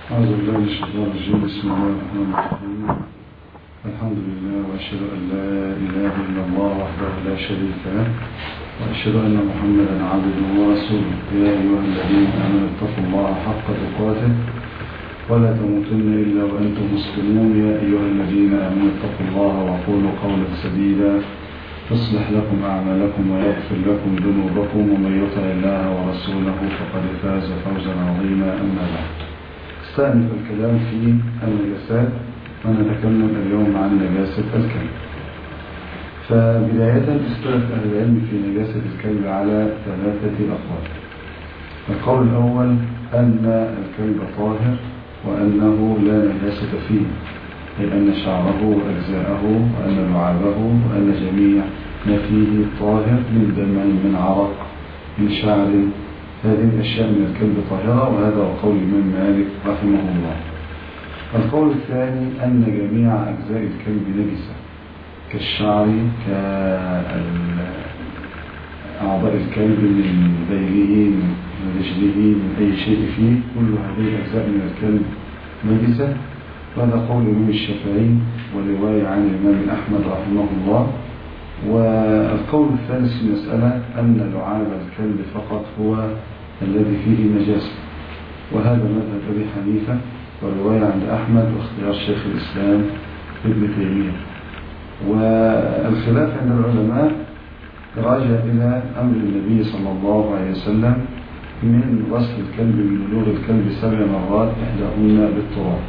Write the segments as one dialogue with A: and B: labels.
A: أعوذ بالله من الشيطان الرجيم. بسم الله الرحمن الرحيم. الحمد لله، وأشهد أن لا إله إلا الله وحده لا شريك له، وأشهد أن محمدا عبده ورسوله. يا أيها الذين آمنوا اتقوا الله حق تقاته ولا تموتن إلا وأنتم مسلمون. يا أيها الذين آمنوا اتقوا الله وقولوا قولا سديدا يصلح لكم أعمالكم ويغفر لكم ذنوبكم، ومن يطع الله ورسوله فقد فاز فوزا عظيما. أما بعد، استأنف الكلام في النجاسات، ونتكلم اليوم عن نجاسة الكلب. فبداية اختلف أهل العلم في نجاسة الكلب على 3 أقوال. القول الأول أن الكلب طاهر وأنه لا نجاسة فيه، أي أن شعره وأجزاءه وأن لعابه وأن جميع ما فيه طاهر من دم من عرق من شعر، هذه الأشياء من الكلب طاهرة، وهذا هو قول الإمام مالك رحمه الله. القول الثاني أن جميع أجزاء الكلب نجسة، كالشعر، كأعضاء الكلب من ذيله من رجله من أي شيء فيه، كل هذه الأجزاء من الكلب نجسة، وهذا قول الإمام الشافعي ورواية عن الإمام أحمد رحمه الله. والقول الثالث في المسألة أن لعاب الكلب فقط هو الذي فيه نجاسة، وهذا مذهب أبي حنيفة ورواية عند أحمد واختيار شيخ الإسلام ابن تيمية. والخلاف عند العلماء راجع إلى أمر النبي صلى الله عليه وسلم من غسل الكلب من بلوغ الكلب 7 مرات إحداهن بالتراب.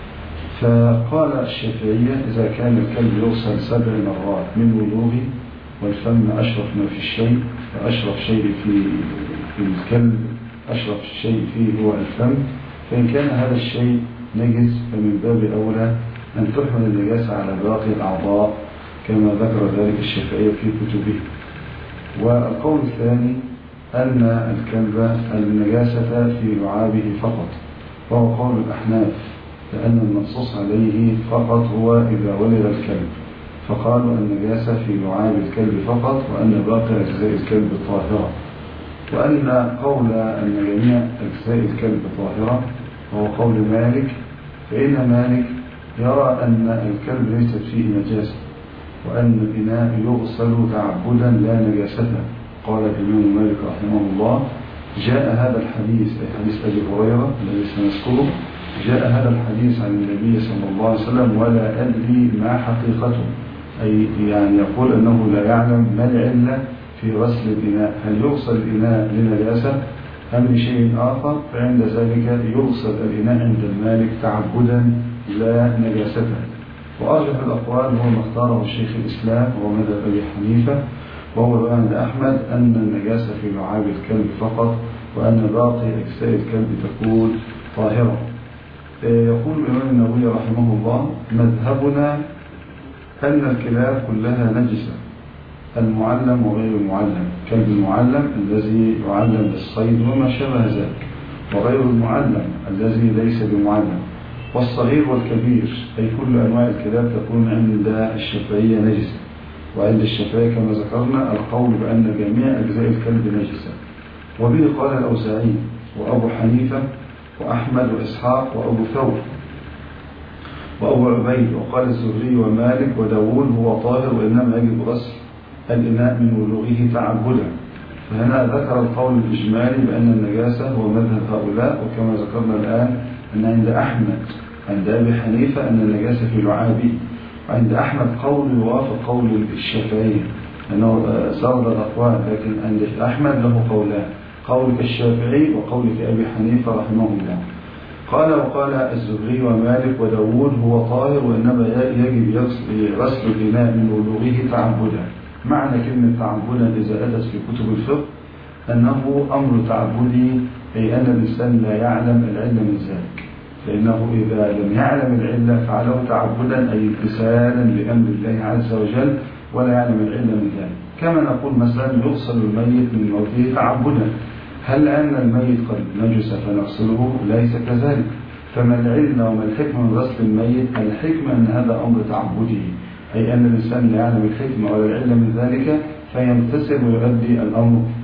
A: فقال الشافعية إذا كان الكلب يغسل 7 مرات من بلوغه، والفم أشرف ما في الشيء، فأشرف شيء في الكلب أشرف شيء فيه هو الفم، فإن كان هذا الشيء نجس فمن باب أولى أن تحمل النجاسة على باقي الأعضاء كما ذكر ذلك الشافعية في كتبه. والقول الثاني أن الكلب النجاسة في لعابه فقط، وهو قول الأحناف، لأن المنصوص عليه فقط هو إذا ولد الكلب، فقالوا النجاسة في لعاب الكلب فقط، وأن باقي أجزاء الكلب طاهرة. وأن قول أن جميع أجزاء الكلب طاهرة وهو قول مالك، فإن مالك يرى أن الكلب ليست فيه نجاسة، وأن الإناء يغسل تعبدا لا نجاسة. قال الإمام مالك رحمه الله: جاء هذا الحديث، أي حديث أبي هريرة الذي سنذكره، جاء هذا الحديث عن النبي صلى الله عليه وسلم ولا أدري ما حقيقته، أي يعني يقول أنه لا يعلم ما العلة في غسل الإناء، هل يغسل الإناء لنجاسة أم لشيء آخر؟ فعند ذلك يغسل الإناء عند المالك تعبدا لا نجاسة. وأرجح الأقوال هو ما اختاره شيخ الإسلام وهو مذهب أبي حنيفة، وهو عند أحمد أن النجاسة في لعاب الكلب فقط، وأن باقي أجزاء الكلب تكون طاهرة. يقول الإمام النووي رحمه الله: مذهبنا أن الكلاب كلها نجسة، المعلم وغير المعلم، كلب المعلم الذي يعلم بالصيد وما شابه ذلك، وغير المعلم الذي ليس بمعلم، والصغير والكبير، أي كل أنواع الكلاب تكون عند الشافعية نجسة. وعند الشافعية كما ذكرنا القول بأن جميع أجزاء الكلب نجسة، وبه قال الأوزاعي وأبو حنيفة وأحمد وإسحاق وأبو ثور وأبو عبيد، وقال الزهري ومالك وداود هو طاهر، وإنما يجب غسل الإناء من بلوغه تعبدا. فهنا ذكر القول الإجمالي بأن النجاسة هو مذهب هؤلاء، وكما ذكرنا الآن أن عند أحمد عند أبي حنيفة أن النجاسة في لعابه، وعند أحمد قول يوافق قول الشافعية، أنه سرد الأقوال، لكن عند أحمد له قولان، قول كالشافعي وقول كأبي حنيفة رحمه الله. وقال الزهري ومالك وداود هو طاهر، وإنما يجب غسل الإناء من بلوغه تعبدا. معنى كلمة تعبدا إذا أتت في كتب الفقه أنه أمر تعبدي، أي أن الإنسان لا يعلم العلة من ذلك، لأنه إذا لم يعلم العلة فعله تعبدا، أي امتثالا لأمر الله عز وجل، ولا يعلم العلة من ذلك. كما نقول مثلا يغسل الميت من موته تعبدا، هل أن الميت قد نجس فنغسله؟ ليس كذلك. فما العلة وما الحكمة من غسل الميت؟ الحكمة أن هذا أمر تعبدي، أي أن الإنسان لا يعلم الحكمة ولا العلة من ذلك فيمتثل ويؤدي الأمر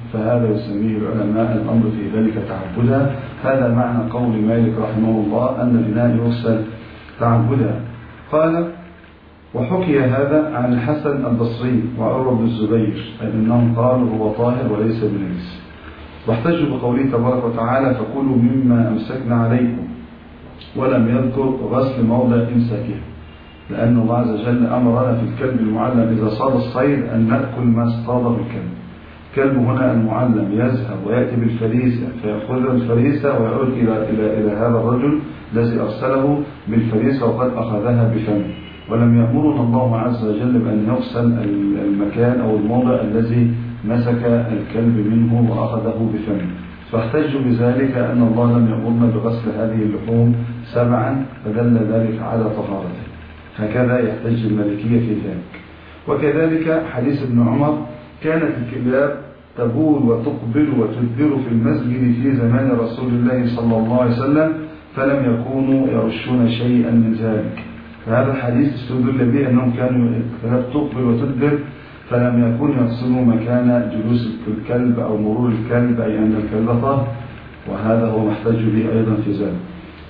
A: فهذا يسميه العلماء الأمر في ذلك تعبدا. هذا معنى قول مالك رحمه الله أن الإناء يغسل تعبدا. قال: وحكي هذا عن الحسن البصري وعروة بن الزبير أنهم قالوا هو طاهر وليس بنجس، واحتجوا بقوله تبارك وتعالى: فكلوا مما أمسكنا عليكم، ولم يذكر غسل موضع إمساكه، لأن الله عز وجل أمرنا في الكلب المعلم إذا صاد الصيد أن نأكل ما اصطاد بالكلب. الكلب هنا المعلم يذهب ويأتي بالفريسة فيأخذ الفريسة ويعود إلى هذا الرجل الذي أرسله بالفريسة وقد أخذها بفمه، ولم يأمرنا الله عز وجل بأن يغسل المكان أو الموضع الذي مسك الكلب منه وأخذه بفمه، فاحتجوا بذلك أن الله لم يأمرنا بغسل هذه اللحوم 7 فدل ذلك على طهارته. هكذا يحتج المالكية في ذلك. وكذلك حديث ابن عمر: كانت الكلاب تبول وتقبل وتدبر في المسجد في زمان رسول الله صلى الله عليه وسلم، فلم يكونوا يرشون شيئا من ذلك. فهذا الحديث استدل به أنهم كانوا الكلاب تقبل وتدبر، فلم يكونوا يغسلوا مكان جلوس الكلب أو مرور الكلب، أي أن الكلب طاهر، وهذا هو محتج به أيضا في ذلك.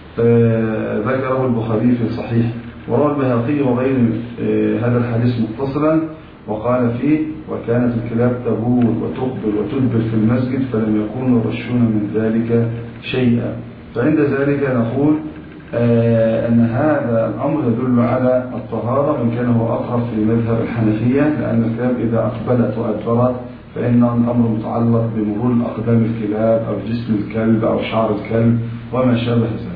A: ذكره البخاري في الصحيح، وروى البيهقي وغير هذا الحديث متصلا وقال فيه: وكانت الكلاب تبول وتقبل وتدبر في المسجد فلم يكونوا يرشون من ذلك شيئا. فعند ذلك نقول أن هذا الأمر يدل على الطهارة، وإن كان هو أقرب في مذهب الحنفية، لأن الكلاب إذا أقبلت وأدبرت فإن الأمر متعلق بمرور أقدام الكلاب أو جسم الكلب أو شعر الكلب وما شابه ذلك.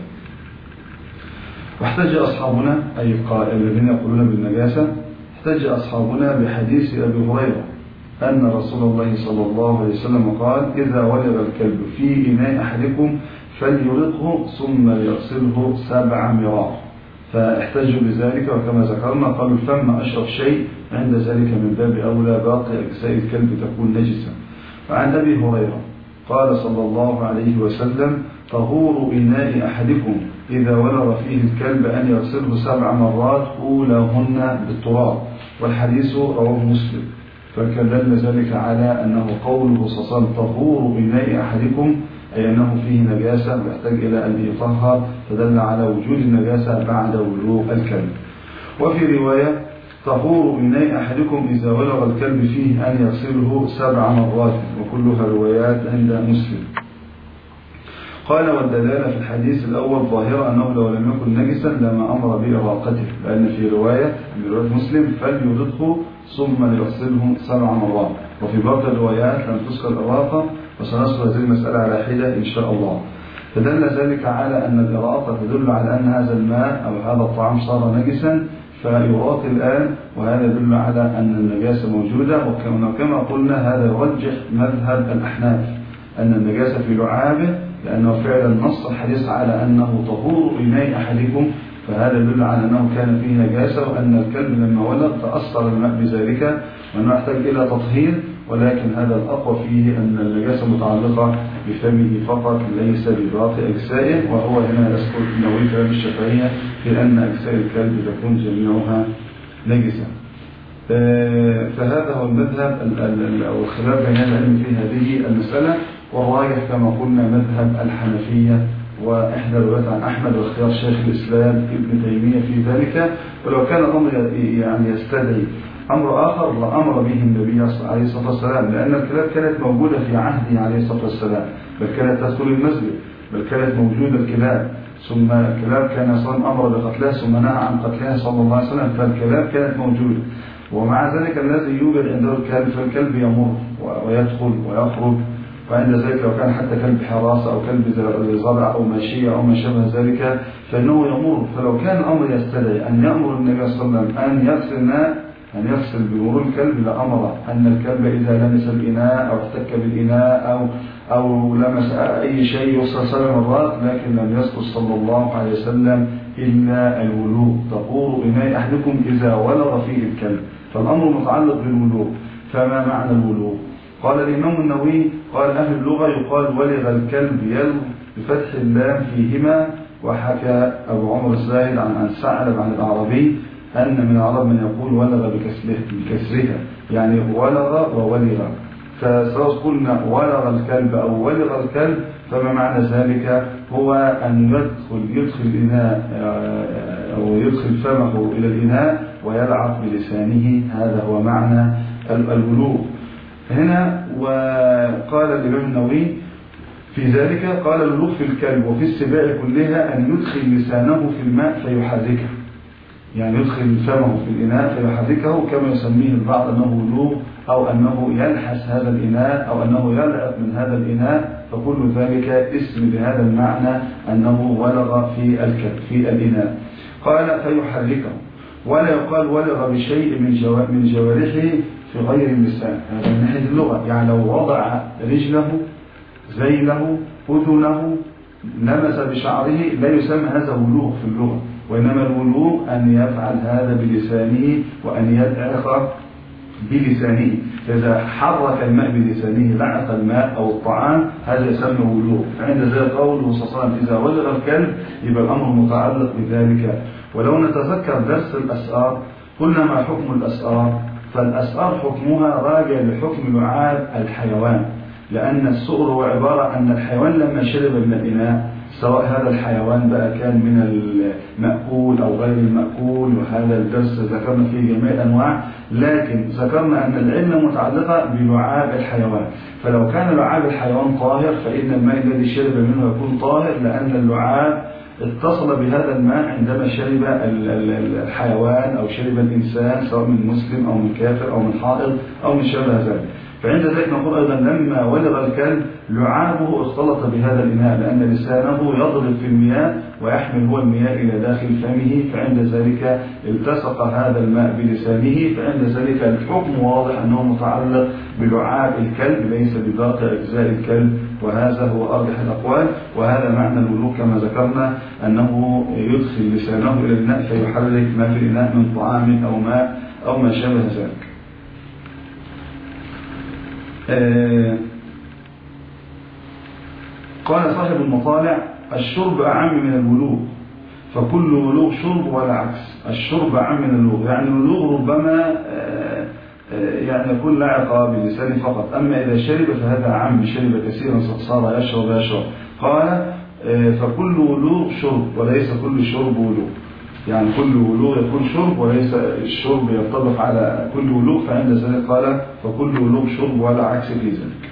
A: واحتج أصحابنا، أي الذين يقولون بالنجاسة، احتج أصحابنا بحديث أبي هريرة أن رسول الله صلى الله عليه وسلم قال: إذا ولغ الكلب في إناء أحدكم فليرقه ثم يغسله 7 مرار. فاحتجوا بذلك، وكما ذكرنا قالوا الفم أشرف شيء، عند ذلك من باب أولى باقي أجزاء الكلب تكون نجسة. وعن أبي هريرة قال صلى الله عليه وسلم: طهور إناء أحدكم إذا ولغ فيه الكلب أن يغسله 7 مرات أولاهن بالتراب. والحديث رواه مسلم، فدل ذلك على أنه قوله صلى الله عليه وسلم طهور إناء أحدكم أي أنه فيه نجاسة ويحتاج إلى أن يطهر، فدل على وجود النجاسة بعد ولوغ الكلب. وفي رواية: طهور إناء أحدكم إذا ولغ الكلب فيه أن يغسله 7 مرات، وكلها روايات عند مسلم. قال: والدلالة في الحديث الأول ظاهرة أنه لو لم يكن نجسا لما أمر بإراقته، لأن في رواية من رواية مسلم فليرقه ثم ليغسله 7 مرات، وفي بعض الروايات لم تذكر الإراقة، وسنذكر هذه المسألة على حدة إن شاء الله. فدل ذلك على أن الإراقة تدل على أن هذا الماء أو هذا الطعام صار نجسا فيراق الآن، وهذا يدل على أن النجاسة موجودة. وكما قلنا هذا يرجح مذهب الأحناف أن النجاسة في لعابه، لأنه فعلا نص الحديث على أنه طهور إناء أحدكم، فهذا يدل على أنه كان فيه نجاسة، وأن الكلب لما ولغ تأثر الماء بذلك وأنه يحتاج إلى تطهير. ولكن هذا الأقوى فيه أن النجاسة متعلقة بفمه فقط ليس بباقي أجزائه، وهو هنا يذكر النووي كلام الشافعية في أن أجزاء الكلب تكون جميعها نجسة. فهذا هو المذهب أو الخلاف بين العلم في هذه المسألة، والراجح كما قلنا مذهب الحنفية، وإحدى الروايات عن أحمد واختيار شيخ الإسلام ابن تيمية في ذلك. ولو كان الأمر يعني يستدعي أمر آخر لأمر به النبي عليه الصلاة والسلام، لأن الكلاب كانت موجودة في عهده عليه الصلاة والسلام، بل كانت تدخل المسجد، بل كانت موجودة الكلاب، ثم الكلاب كان صلى الله عليه وسلم أمر بقتلها ثم نهى عن قتلها صلى الله عليه وسلم، فالكلاب كانت موجودة. ومع ذلك الذي يوجد عنده الكلب فالكلب يمر ويدخل ويخرج، وعند ذلك لو كان حتى كلب حراسة أو كلب زرع أو ماشية أو ما شابه ذلك فإنه يمر. فلو كان الأمر يستدعي أن يأمر النبي صلى الله عليه وسلم أن يغسل بمرور الكلب لأمر أن الكلب إذا لمس الإناء أو احتك بالإناء أو لمس أي شيء يغسل 7 مرات، لكن لم يذكر صلى الله عليه وسلم إلا الولوغ. طهور إناء أحدكم إذا ولغ فيه الكلب، فالأمر متعلق بالولوغ. فما معنى الولوغ؟ قال الإمام النووي قال أهل اللغة يقال ولغ الكلب يلغ بفتح اللام فيهما. وحكى أبو عمر الزاهد عن ثعلب عن الأعرابي أن من العرب من يقول ولغ بكسرها، يعني ولغ وولغ. فسواء قلنا ولغ الكلب أو ولغ الكلب فما معنى ذلك؟ هو أن يدخل الإناء أو يدخل فمه إلى الإناء ويلعب بلسانه، هذا هو معنى الولوغ هنا. وقال الإمام النووي في ذلك قال الولوغ في الكلب وفي السباع كلها أن يدخل لسانه في الماء فيحركه، يعني يدخل فمه في الإناء فيحركه كما يسميه البعض أنه ولوغ، أو أنه يلحس هذا الإناء، أو أنه يلعب من هذا الإناء، فكل ذلك اسم بهذا المعنى أنه ولغ في الإناء. قال فيحركه، ولا يقال ولغ بشيء من جوارحه في غير اللسان، هذا من ناحية اللغة. يعني لو وضع رجله ذيله أذنه لمس بشعره لا يسمى هذا ولوغ في اللغة، وإنما الولوغ أن يفعل هذا بلسانه وأن يدعخ بلسانه. فإذا حرك الماء بلسانه لعق الماء أو الطعام هذا يسمى ولوغ. فعند ذلك قوله صلى الله عليه وسلم إذا ولغ الكلب يبقى الأمر متعلق بذلك. ولو نتذكر درس الأسآر قلنا ما حكم الأسآر؟ فالأسآر حكمها راجع لحكم لعاب الحيوان، لأن السؤر هو عبارة أن الحيوان لما شرب من الإناء سواء هذا الحيوان بقى كان من المأكول أو غير المأكول، وهذا الدرس ذكرنا فيه جميع الأنواع، لكن ذكرنا أن العلة متعلقة بلعاب الحيوان. فلو كان لعاب الحيوان طاهر فإن الماء الذي شرب منه يكون طاهر، لأن اللعاب اتصل بهذا الماء عندما شرب الحيوان أو شرب الإنسان سواء من مسلم أو من كافر أو من حائض أو من شابه ذلك. فعند ذلك نقول أيضا لما ولغ الكلب لعابه اختلط بهذا الإناء، لأن لسانه يضرب في المياه ويحمل هو المياه إلى داخل فمه، فعند ذلك التصق هذا الماء بلسانه، فعند ذلك الحكم واضح أنه متعلق بلعاب الكلب ليس بباقي أجزاء الكلب، وهذا هو أرجح الأقوال. وهذا معنى الولوغ كما ذكرنا أنه يدخل لسانه إلى الإناء فيحرك ما في الإناء من طعام أو ماء أو ما شابه ذلك. قال صاحب المطالع الشرب أعم من الولوغ، فكل ولوغ شرب ولا عكس. الشرب أعم من الولوغ، يعني الولوغ ربما يعني يكون لعق باللسان فقط، أما إذا شرب فهذا عام، شرب كثيرا صار يشرب. قال فكل ولوغ شرب وليس كل شرب ولوغ، يعني كل ولوغ يكون شرب وليس الشرب ينطبق على كل ولوغ. فعند ذلك قال فكل ولوغ شرب ولا عكس في ذلك.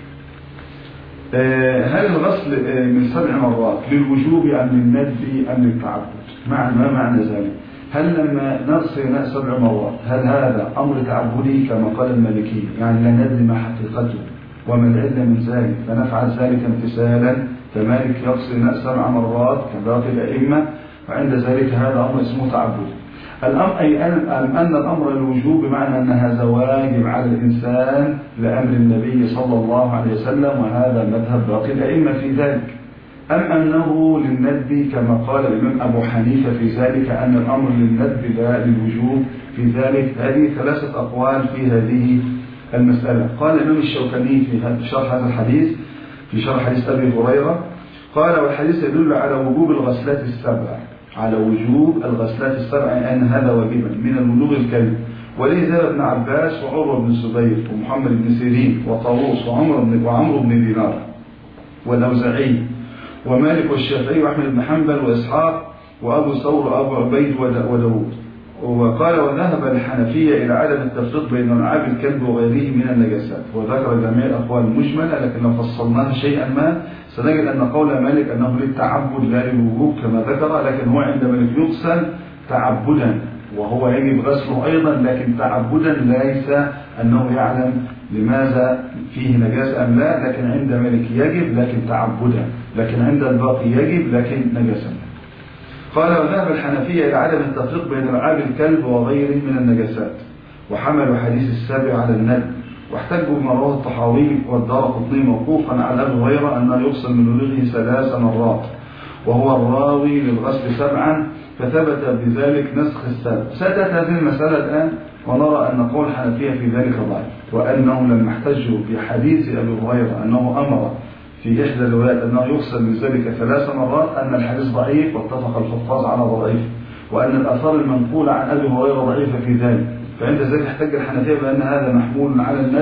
A: هل الغسل من 7 مرات للوجوب أم للندب أم للتعبد؟ ما معنى ذلك؟ هل لما نغسل 7 مرات هل هذا أمر تعبدي كما قال المالكي، يعني لا ندري ما حقيقته وما العلة من ذلك فنفعل ذلك امتثالا، فمالك يغسل 7 مرات كباقي الأئمة، وعند ذلك هذا أمر اسمه تعبد. الأمر أي أن الأمر الوجوب بمعنى أن هذا واجب على الإنسان لأمر النبي صلى الله عليه وسلم، وهذا مذهب باقي الأئمة في ذلك، أم أنه للندب كما قال الإمام أبو حنيفة في ذلك أن الأمر للندب لا للوجوب في ذلك. هذه 3 أقوال في هذه المسألة. قال الإمام الشوكاني في شرح هذا الحديث في شرح حديث أبي هريرة قال والحديث يدل على وجوب الغسلات السبع، على وجوب الغسلات السبع، أن هذا واجبا من الولوغ الكلب. وليه ذهب ابن عباس وعروة بن الزبير ومحمد بن سيرين وطاووس وعمرو بن دينار والأوزاعي ومالك والشافعي وأحمد بن حنبل وإسحاق وأبو ثور وأبو عبيد وداود. وقال وذهب الحنفية إلى عدم التفريق بين لعاب الكلب وغيره من النجاسات، وذكر جميع الأقوال المجملة، لكن لو فصلناها شيئا ما سنجد أن قول مالك أنه للتعبد لا للوجوب كما ذكر، لكن هو عند مالك يغسل تعبدا وهو يجب غسله أيضا، لكن تعبدا ليس أنه يعلم لماذا فيه نجاسة أم لا، لكن عند مالك يجب لكن تعبدا، لكن عند الباقي يجب لكن نجاسة. قال وذهب الحنفية إلى عدم التفريق بين لعاب الكلب وغيره من النجاسات، وحملوا حديث السابع على الندب، واحتجوا بما رواه الطحاوي والدارقطني موقوفا على أبي هريرة أنه يغسل من ولوغه 3 مرات، وهو الراوي للغسل 7، فثبت بذلك نسخ السابع. سأتت هذه المسألة الآن ونرى أن قول الحنفية في ذلك ضعيف، وأنهم لما احتجوا في حديث أبي هريرة أنه أمر في إحدى الروايات أنه يغسل من ذلك 3 مرات أن الحديث ضعيف، واتفق الحفاظ على ضعيف، وأن الآثار المنقولة عن أبي هريرة ضعيفة في ذلك. فعند ذلك احتج الحنفية بأن هذا محمول على الندب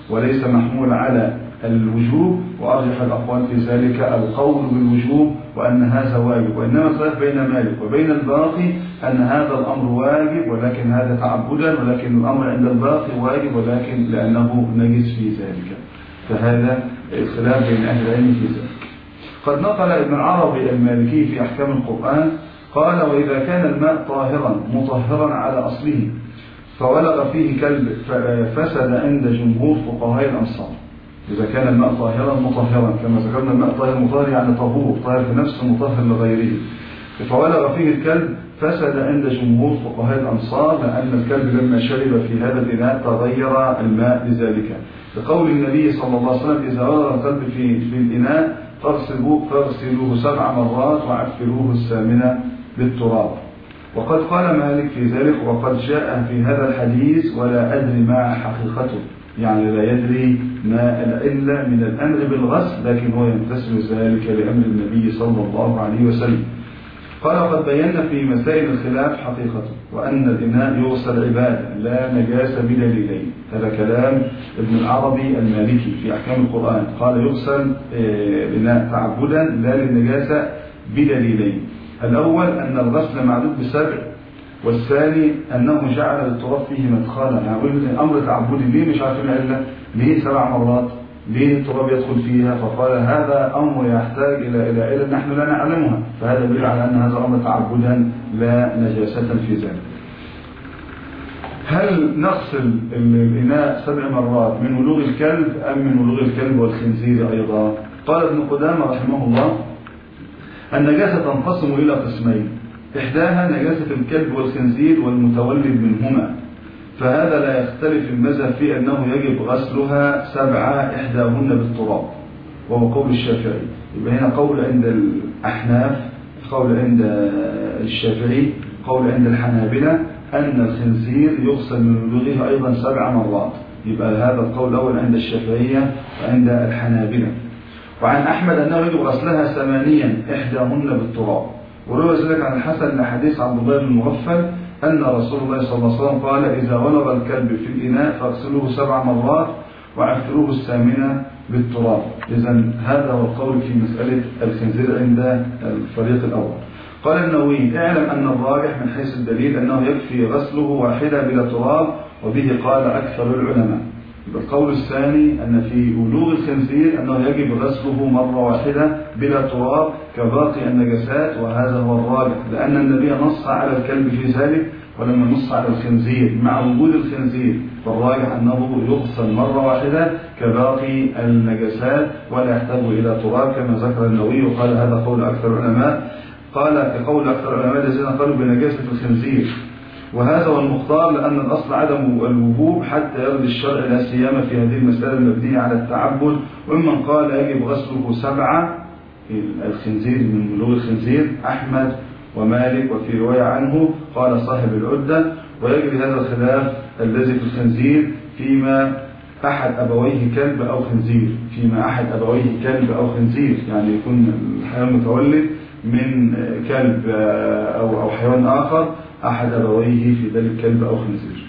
A: وليس محمول على الوجوب، وأرجح الأقوال في ذلك القول بالوجوب وأن هذا واجب، وإنما الخلاف بين مالك وبين الباقي أن هذا الأمر واجب ولكن هذا تعبدا، ولكن الأمر عند الباقي واجب ولكن لأنه نجس في ذلك. فهذا الخلاف بين أهل العلم في ذلك. قد نقل ابن العربي المالكي في أحكام القرآن قال: وإذا كان الماء طاهرا مطهرا على أصله فولغ فيه كلب فسد عند جمهور فقهاء الأمصار. إذا كان الماء طاهرا مطهرا، كما ذكرنا الماء طاهر مطهر يعني طهور، طاهر في نفسه مطهر لغيره، فولغ فيه الكلب فسد عند جمهور فقهاء الأمصار، لأن الكلب لما شرب في هذا الإناء تغير الماء لذلك، لقول النبي صلى الله عليه وسلم: إذا ولغ الكلب في الإناء فاغسلوه 7 مرات وعفروه الثامنة بالتراب. وقد قال مالك في ذلك: وقد جاء في هذا الحديث ولا أدري ما حقيقته، يعني لا يدري ما العلة من الأمر بالغسل، لكن هو يمتثل ذلك لأمر النبي صلى الله عليه وسلم. قال: قد بينا في مسائل الخلاف حقيقته، وأن الإناء يغسل عبادة لا نجاسة بدليلين. هذا كلام ابن العربي المالكي في أحكام القرآن، قال: يغسل الإناء تعبدا لا للنجاسة بدليلين. الأول أن الغسل معدود ب7، والثاني أنه جعل للتراب فيه مدخلا، يعني أمر تعبدي ليه مش عارفين العلة، ليه 7 مرات، ليه التراب يدخل فيها؟ فقال: هذا أمر يحتاج إلى علة نحن لا نعلمها، فهذا يدل على أن هذا أمر تعبدا لا نجاسة في ذلك. هل نغسل الإناء 7 مرات من ولوغ الكلب أم من ولوغ الكلب والخنزير أيضا؟ قال ابن قدامة رحمه الله: النجاسة تنقسم إلى قسمين، إحداها نجاسة الكلب والخنزير والمتولد منهما، فهذا لا يختلف المذهب في أنه يجب غسلها 7 إحداهن بالتراب، وهو قول الشافعي. يبقى هنا قول عند الأحناف، قول عند الشافعي، قول عند الحنابلة أن الخنزير يغسل من ولوغه أيضا 7 مرات. يبقى هذا القول الأول عند الشافعية وعند الحنابلة. وعن أحمد أنه يجب غسلها 8 إحداهن بالتراب. وروى ذلك عن الحسن لحديث عبد الله بن المغفل أن رسول الله صلى الله عليه وسلم قال: إذا ولغ الكلب في الإناء فاغسلوه 7 مرات وعفروه الثامنة بالتراب. إذن هذا هو القول في مسألة الخنزير عند الفريق الأول. قال النووي: اعلم أن الراجح من حيث الدليل أنه يكفي غسله واحدة بلا تراب، وبه قال أكثر العلماء. القول الثاني أن في ولوغ الخنزير أنه يجب غسله مرة واحدة بلا تراب كباقي النجاسات، وهذا هو الراجح، لأن النبي نص على الكلب في ذلك ولما نص على الخنزير مع وجود الخنزير، فالراجح أنه يغسل مرة واحدة كباقي النجاسات ولا يحتاج إلى تراب كما ذكر النووي. وقال هذا قول أكثر العلماء، قال كقول أكثر العلماء الذين قالوا بنجاسة الخنزير، وهذا هو المختار، لأن الأصل عدم الوجوب حتى يرد الشرع لا سيما في هذه المسألة المبنية على التعبد. ومن قال يجب غسله 7 الخنزير من ولوغ الخنزير أحمد ومالك، وفي رواية عنه قال صاحب العدة. ويجري هذا الخلاف الذي في الخنزير فيما أحد أبويه كلب أو خنزير، فيما أحد أبويه كلب أو خنزير، يعني يكون الحيوان متولد من كلب أو حيوان آخر أحد أبويه في ذلك كلب أو خنزير.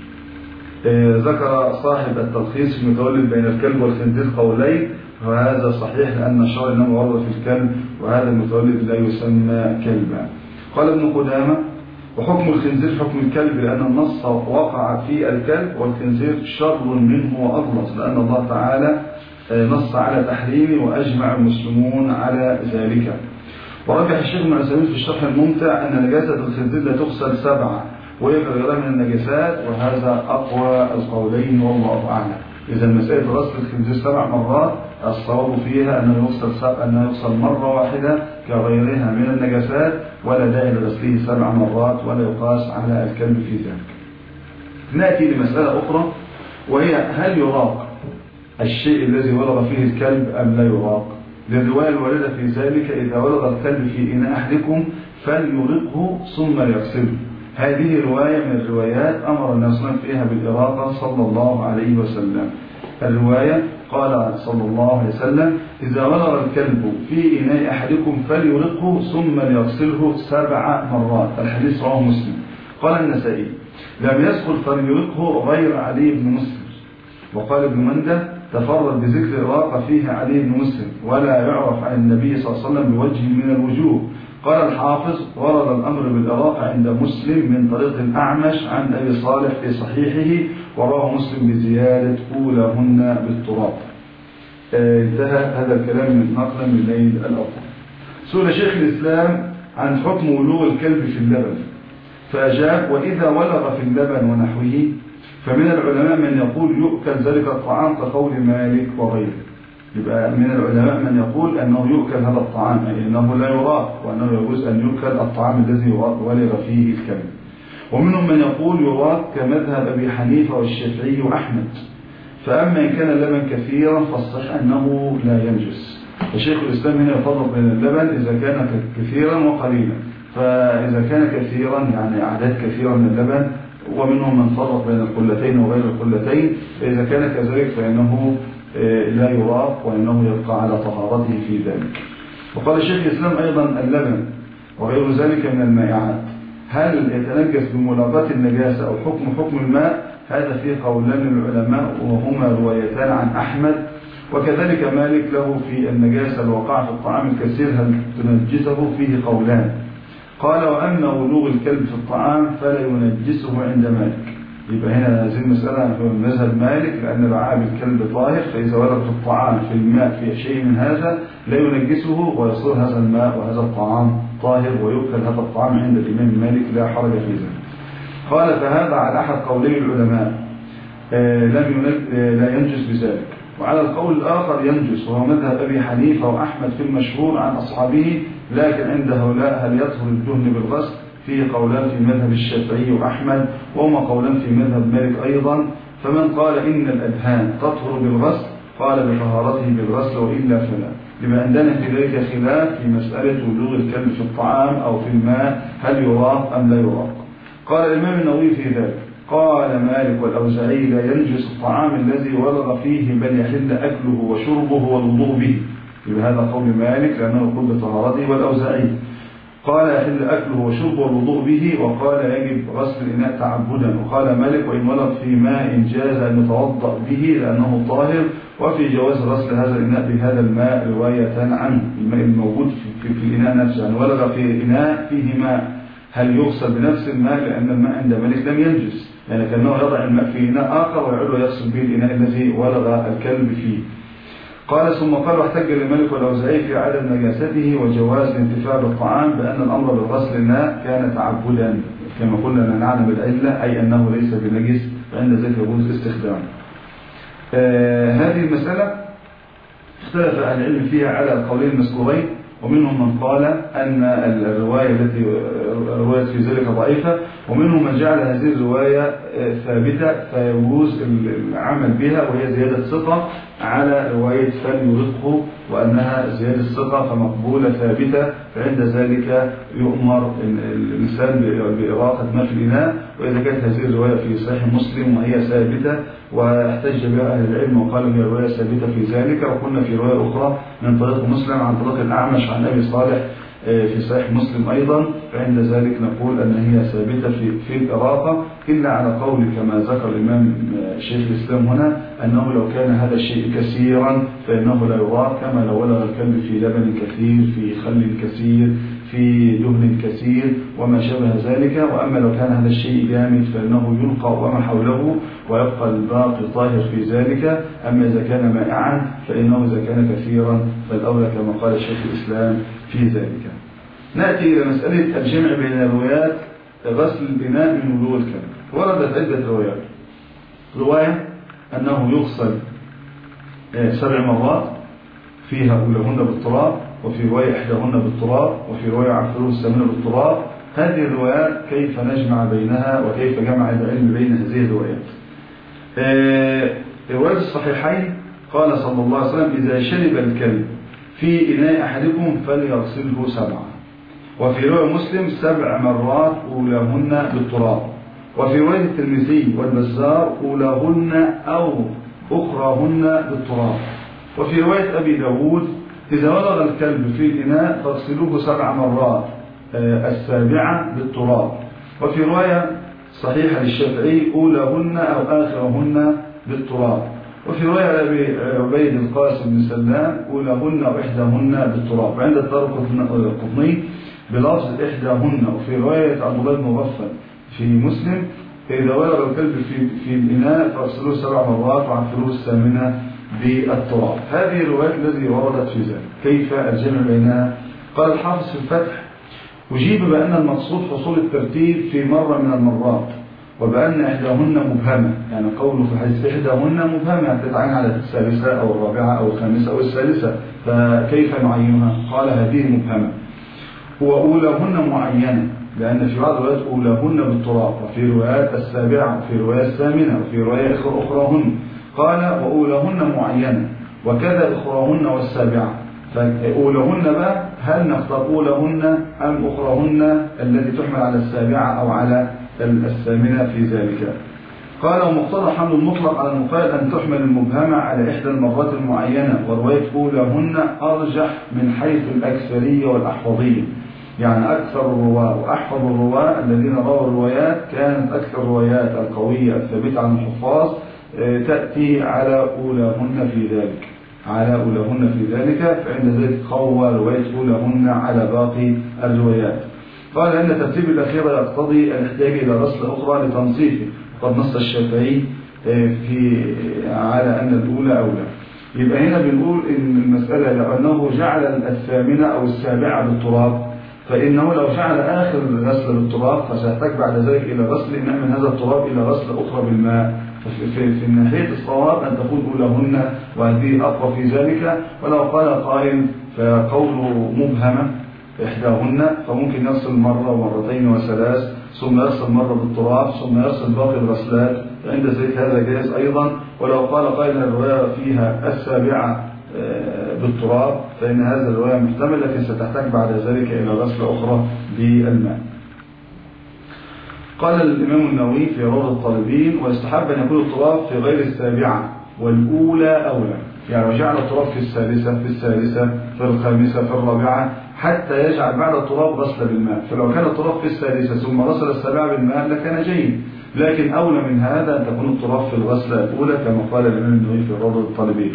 A: ذكر صاحب التلخيص المتولد بين الكلب والخنزير قولين، وهذا صحيح لأن الشرع إنما ورد في الكلب، وهذا المتولد لا يسمى كلبا. قال ابن قدامة: وحكم الخنزير حكم الكلب، لأن النص وقع في الكلب، والخنزير شر منه وأغلظ، لأن الله تعالى نص على تحريمه وأجمع المسلمون على ذلك. ورجح الشيخ ابن عثيمين في الشرح الممتع أن نجاسة الخنزير لا تغسل 7 وهي غيرها من النجاسات، وهذا أقوى القولين والله أعلم. إذا مسألة غسل الخنزير 7 مرات الصواب فيها أنه يغسل مرة واحدة كغيرها من النجاسات، ولا داعي لغسله 7 مرات، ولا يقاس على الكلب في ذلك. نأتي لمسألة أخرى، وهي هل يراق الشيء الذي ولغ فيه الكلب أم لا يراق؟ للرواية الواردة في ذلك: إذا ولغ الكلب في إناء أحدكم فليرقه ثم ليغسله. هذه رواية من الروايات أمر النبي صلى الله عليه وسلم فيها بالإراقة صلى الله عليه وسلم. الرواية قال صلى الله عليه وسلم: إذا ولغ الكلب في إناء أحدكم فليرقه ثم ليغسله 7 مرات. الحديث رواه مسلم. قال النسائي: لم يذكر فليرقه غير علي بن مسلم. وقال ابن مندة: تفرد بذكر الإراقة فيه علي بن مسلم ولا يعرف عن النبي صلى الله عليه وسلم بوجه من الوجوه. قال الحافظ: ورد الأمر بالإراقة عند مسلم من طريق الأعمش عن أبي صالح في صحيحه، ورواه مسلم بزيادة أولاهن بالتراب. انتهى هذا الكلام من نقلا من نيل الأوطان. سئل شيخ الإسلام عن حكم ولوغ الكلب في اللبن، فأجاب: وإذا ولغ في اللبن ونحوه فمن العلماء من يقول يؤكل ذلك الطعام كقول مالك وغيره. يبقى من العلماء من يقول أنه يؤكل هذا الطعام، أي أنه لا يراق، وأنه يجوز أن يؤكل الطعام الذي ولغ فيه الكلب. ومنهم من يقول يراق كمذهب أبي حنيفة والشافعي وأحمد. فأما إن كان اللبن كثيرا فالصحيح أنه لا ينجس. وشيخ الإسلام هنا يفرق بين اللبن إذا كان كثيرا وقليلا. فإذا كان كثيرا يعني أعداد كثيرة من اللبن، ومنهم من فرق بين القلتين وغير القلتين، فإذا كان كذلك فإنه لا يراق وإنه يبقى على طهارته في ذلك. وقال شيخ الإسلام أيضا: اللبن وغير ذلك من المائعات هل يتنجس بملاقاة النجاسة أو حكم الماء؟ هذا فيه قولان للعلماء، وهما روايتان عن أحمد، وكذلك مالك له في النجاسة الواقعة في الطعام الكثير هل تنجسه؟ فيه قولان. قال: وأما ولوغ الكلب في الطعام فلا ينجسه عند مالك. يبقى هنا هذه المسألة في مذهب مالك، لأن لعاب الكلب طاهر، فإذا ولغ في الطعام في الماء في شيء من هذا لا ينجسه، ويصير هذا الماء وهذا الطعام طاهر ويؤكل هذا الطعام عند الإمام مالك لا حرج في ذلك. قال: فهذا على أحد قولي العلماء لا ينجس بذلك، وعلى القول الآخر ينجس، وهو مذهب أبي حنيفة وأحمد في المشهور عن أصحابه. لكن عند هؤلاء هل يطهر الدهن بالغسل؟ فيه قولان في مذهب الشافعي وأحمد، وهما قولان في مذهب مالك أيضا. فمن قال إن الأدهان تطهر بالغسل قال بطهارته بالغسل، وإلا فلا. لما عندنا في ذلك خلاف في مسألة ولوغ الكلب في الطعام أو في الماء، هل يراق أم لا يراق؟ قال الإمام النووي في ذلك: قال مالك والأوزاعي: لا ينجس الطعام الذي ولغ فيه، بل يحل أكله وشربه والوضوء به. يبقى هذا قول مالك لأنه يقول بطهارته، والأوزاعي قال يحل أكله وشربه والوضوء به، وقال يجب غسل الإناء تعبدا. وقال مالك: وإن ولغ في ماء جاز أن يتوضأ به لأنه طاهر، وفي جواز غسل هذا الإناء بهذا الماء رواية عنه. الماء الموجود في الإناء نفسه، يعني ولغ في إناء فيه ماء، هل يغسل بنفس الماء؟ لأن الماء عند مالك لم ينجس، يعني كأنه يضع الماء في إناء آخر ويعود ويغسل به الإناء الذي ولغ الكلب فيه. قال: ثم قال: واحتج لمالك والأوزاعي في عدم نجاسته وجواز الانتفاع بالطعام بأن الأمر بالغسل الماء كان تعبدا، كما قلنا نعلم العلة، أي أنه ليس بنجس، فعند ذلك يجوز استخدامه. هذه المسألة اختلف أهل العلم فيها على القولين المذكورين، ومنهم من قال أن الرواية التي رويت في ذلك ضعيفة، ومنهم من جعل هذه الرواية ثابتة فيجوز العمل بها، وهي زيادة ثقة على رواية فليرقه، وأنها زيادة ثقة فمقبولة ثابتة، فعند ذلك يؤمر الإنسان بإراقة ما في الإناء. وإذا كانت هذه الرواية في صحيح مسلم وهي ثابتة واحتج بها أهل العلم وقالوا هي رواية ثابتة في ذلك، وقلنا في رواية أخرى من طريق مسلم عن طريق الأعمش عن أبي صالح في صحيح مسلم أيضا، فعند ذلك نقول أن هي ثابتة في الإراقة، إلا على قول كما ذكر الإمام شيخ الإسلام هنا أنه لو كان هذا الشيء كثيرا فإنه لا يراق، كما لو ولغ الكلب في لبن كثير، في خل كثير، في دهن كثير وما شابه ذلك. وأما لو كان هذا الشيء جامد فإنه يلقى وما حوله ويبقى الباقي طاهر في ذلك. أما إذا كان مائعا فإنه إذا كان كثيرا فالأولى كما قال شيخ الإسلام في ذلك. نأتي إلى مسألة الجمع بين روايات غسل الإناء من ولوغ الكلب. وردت عدة روايات. رواية أنه يغسل 7 مرات، فيها أولهن بالتراب، وفي رواية إحداهن بالتراب، وفي رواية عفروه الثامنة بالتراب. هذه الروايات كيف نجمع بينها وكيف جمع العلم بين هذه الروايات؟ رواية الصحيحين قال صلى الله عليه وسلم: إذا شرب الكلب في إناء أحدكم فليغسله 7. وفي رواية مسلم 7 مرات أولهن بالتراب. وفي رواية الترمذي والبزار أولهن أو أخراهن بالتراب. وفي رواية أبي داود: إذا ولغ الكلب في الإناء فاغسلوه 7 مرات، 7 بالتراب. وفي رواية صحيحة للشافعي: أولهن أو آخرهن بالتراب. وفي رواية أبي عبيد القاسم بن سلام أولهن وإحداهن بالتراب. وعند الدارقطني بلفظ إحداهن. وفي رواية عبد الله بن مغفل في مسلم إذا ولغ الكلب في الإناء فاغسلوه 7 مرات وعفروه الثامنة بالتراب. هذه الروايات التي وردت في ذلك. كيف الجمع بينها؟ قال الحافظ في الفتح: أجيب بأن المقصود حصول الترتيب في مرة من المرات، وبأن إحداهن مبهمة، يعني قوله في حديث إحداهن مبهمة تتعين على الثالثة أو الرابعة أو الخامسة أو السادسة، فكيف نعينها؟ قال هذه مبهمة. وأولهن معينة، لأن في بعض الروايات أولهن بالتراب، وفي روايات السابعة، وفي رواية الثامنة، وفي رواية أخراهن. قال وأولهن معينة، وكذا أخراهن والسابعة. فأولهن بقى هل نختار أولهن أم أخراهن التي تحمل على السابعة أو على الثامنة في ذلك؟ قال ومقتضى حمل المطلق على المقيد أن تحمل المبهمة على إحدى المرات المعينة، ورواية أولهن أرجح من حيث الأكثرية والأحفظية، يعني أكثر الرواة وأحفظ الرواة الذين رووا الروايات كانت أكثر الروايات القوية الثابتة عن الحفاظ تأتي على أولهن في ذلك، فعند ذلك قوى رواية أولهن على باقي الروايات. قال أن ترتيب الأخيرة يقتضي الاحتياج إلى غسل أخرى لتنصيفه، قد نص الشافعي على أن الأولى أولى. يبقى هنا بنقول إن المسألة لو أنه جعل الثامنة أو السابعة بالتراب، فإنه لو جعل آخر الغسل بالتراب فسيحتاج بعد ذلك إلى غسل إناء من هذا التراب إلى غسل أخرى بالماء. في الناحية الصواب أن تكون أولهن، وهذه أقوى في ذلك. ولو قال قائل فقوله مبهمة إحداهن، فممكن يغسل مرة ومرتين وثلاث، ثم يغسل مرة بالتراب، ثم يغسل باقي الغسلات، فعند ذلك هذا جائز أيضا. ولو قال قائل الرواية فيها السابعة بالتراب، فإن هذا الرواية محتمل، لكن ستحتاج بعد ذلك إلى غسل أخرى بالماء. قال الإمام النووي في روض الطالبين: ويستحب أن يكون التراب في غير السابعة والأولى أولى، يعني وجعل التراب في الثالثة، في الخامسة، في الرابعة، حتى يجعل بعد التراب غسل بالماء. فلو كان التراب في الثالثة ثم غسل السابعة بالماء لكان جيد، لكن أولى من هذا أن تكون التراب في الغسلة الأولى كما قال الإمام النووي في روض الطالبين.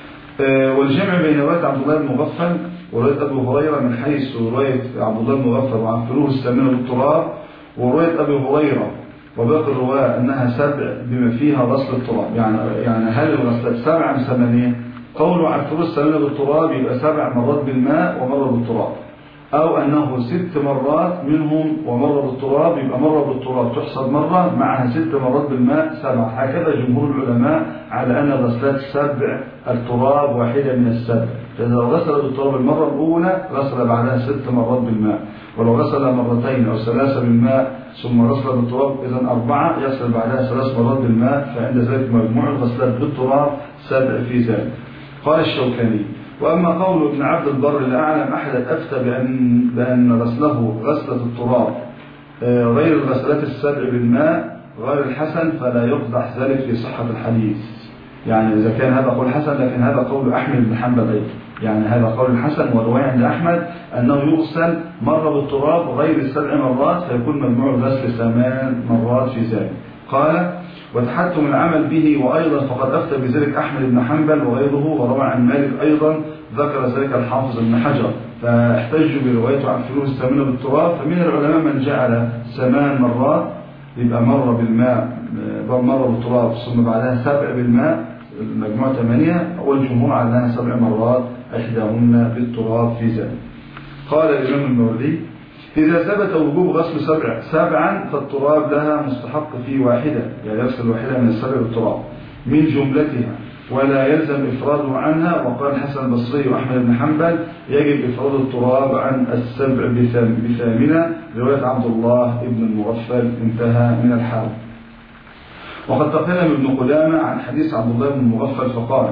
A: والجمع بين رواية عبد الله بن مغفل ورواية أبي هريرة من حيث رواية عبد الله بن مغفل وعفروه الثامنة بالتراب، ورواية أبي هريرة وباقي الرواة أنها 7 بما فيها غسل التراب. يعني هل الغسلات 7 أم 8؟ قوله عفروه الثامنة بالتراب يبقى 7 مرات بالماء ومرة بالتراب، أو أنه 6 مرات منهم ومرة بالتراب، يبقى مرة بالتراب تحسب مرة معها 6 مرات بالماء 7. هكذا جمهور العلماء على أن الغسلات 7 التراب واحدة من ال7. فإذا غسل بالتراب المرة الأولى غسل بعدها 6 مرات بالماء، ولو غسل مرتين أو 3 بالماء ثم غسل بالتراب إذن 4 يغسل بعدها 3 مرات بالماء، فعند ذلك مجموع الغسلات بالتراب 7 في ذلك. قال الشوكاني: وأما قول ابن عبد البر لا أعلم أحدا أفتى بأن غسله غسلة التراب غير الغسلات 7 بالماء غير الحسن، فلا يقدح ذلك في صحة الحديث. يعني إذا كان هذا قول حسن، لكن هذا قول أحمد بن حنبل أيضا، يعني هذا قول الحسن والرواية عند أحمد أنه يغسل مرة بالتراب غير 7 مرات، فيكون مجموع الغسل 8 مرات في ذلك. قال: وتحتم العمل به، وأيضا فقد أفتى بذلك أحمد بن حنبل وغيره، وروى عن مالك أيضا ذكر ذلك الحافظ ابن حجر، فاحتجوا بروايته عن فلوس الثامنة بالتراب. فمن العلماء من جعل 8 مرات، يبقى مرة بالماء، مرة بالتراب، ثم بعدها 7 بالماء، المجموع 8، والجمهور على أنها 7 مرات إحداهن بالتراب في ذلك. قال الإمام الماوردي: إذا ثبت وجوب غسل 7 فالتراب لها مستحق في واحدة، يعني يغسل واحدة من 7 بالتراب من جملتها، ولا يلزم إفراده عنها. وقال الحسن البصري وأحمد بن حنبل: يجب إفراد التراب عن 7 بثامنة، رواية عبد الله بن المغفل. انتهى من الحال. وقد تكلم ابن قدامة عن حديث عبد الله بن المغفل فقال: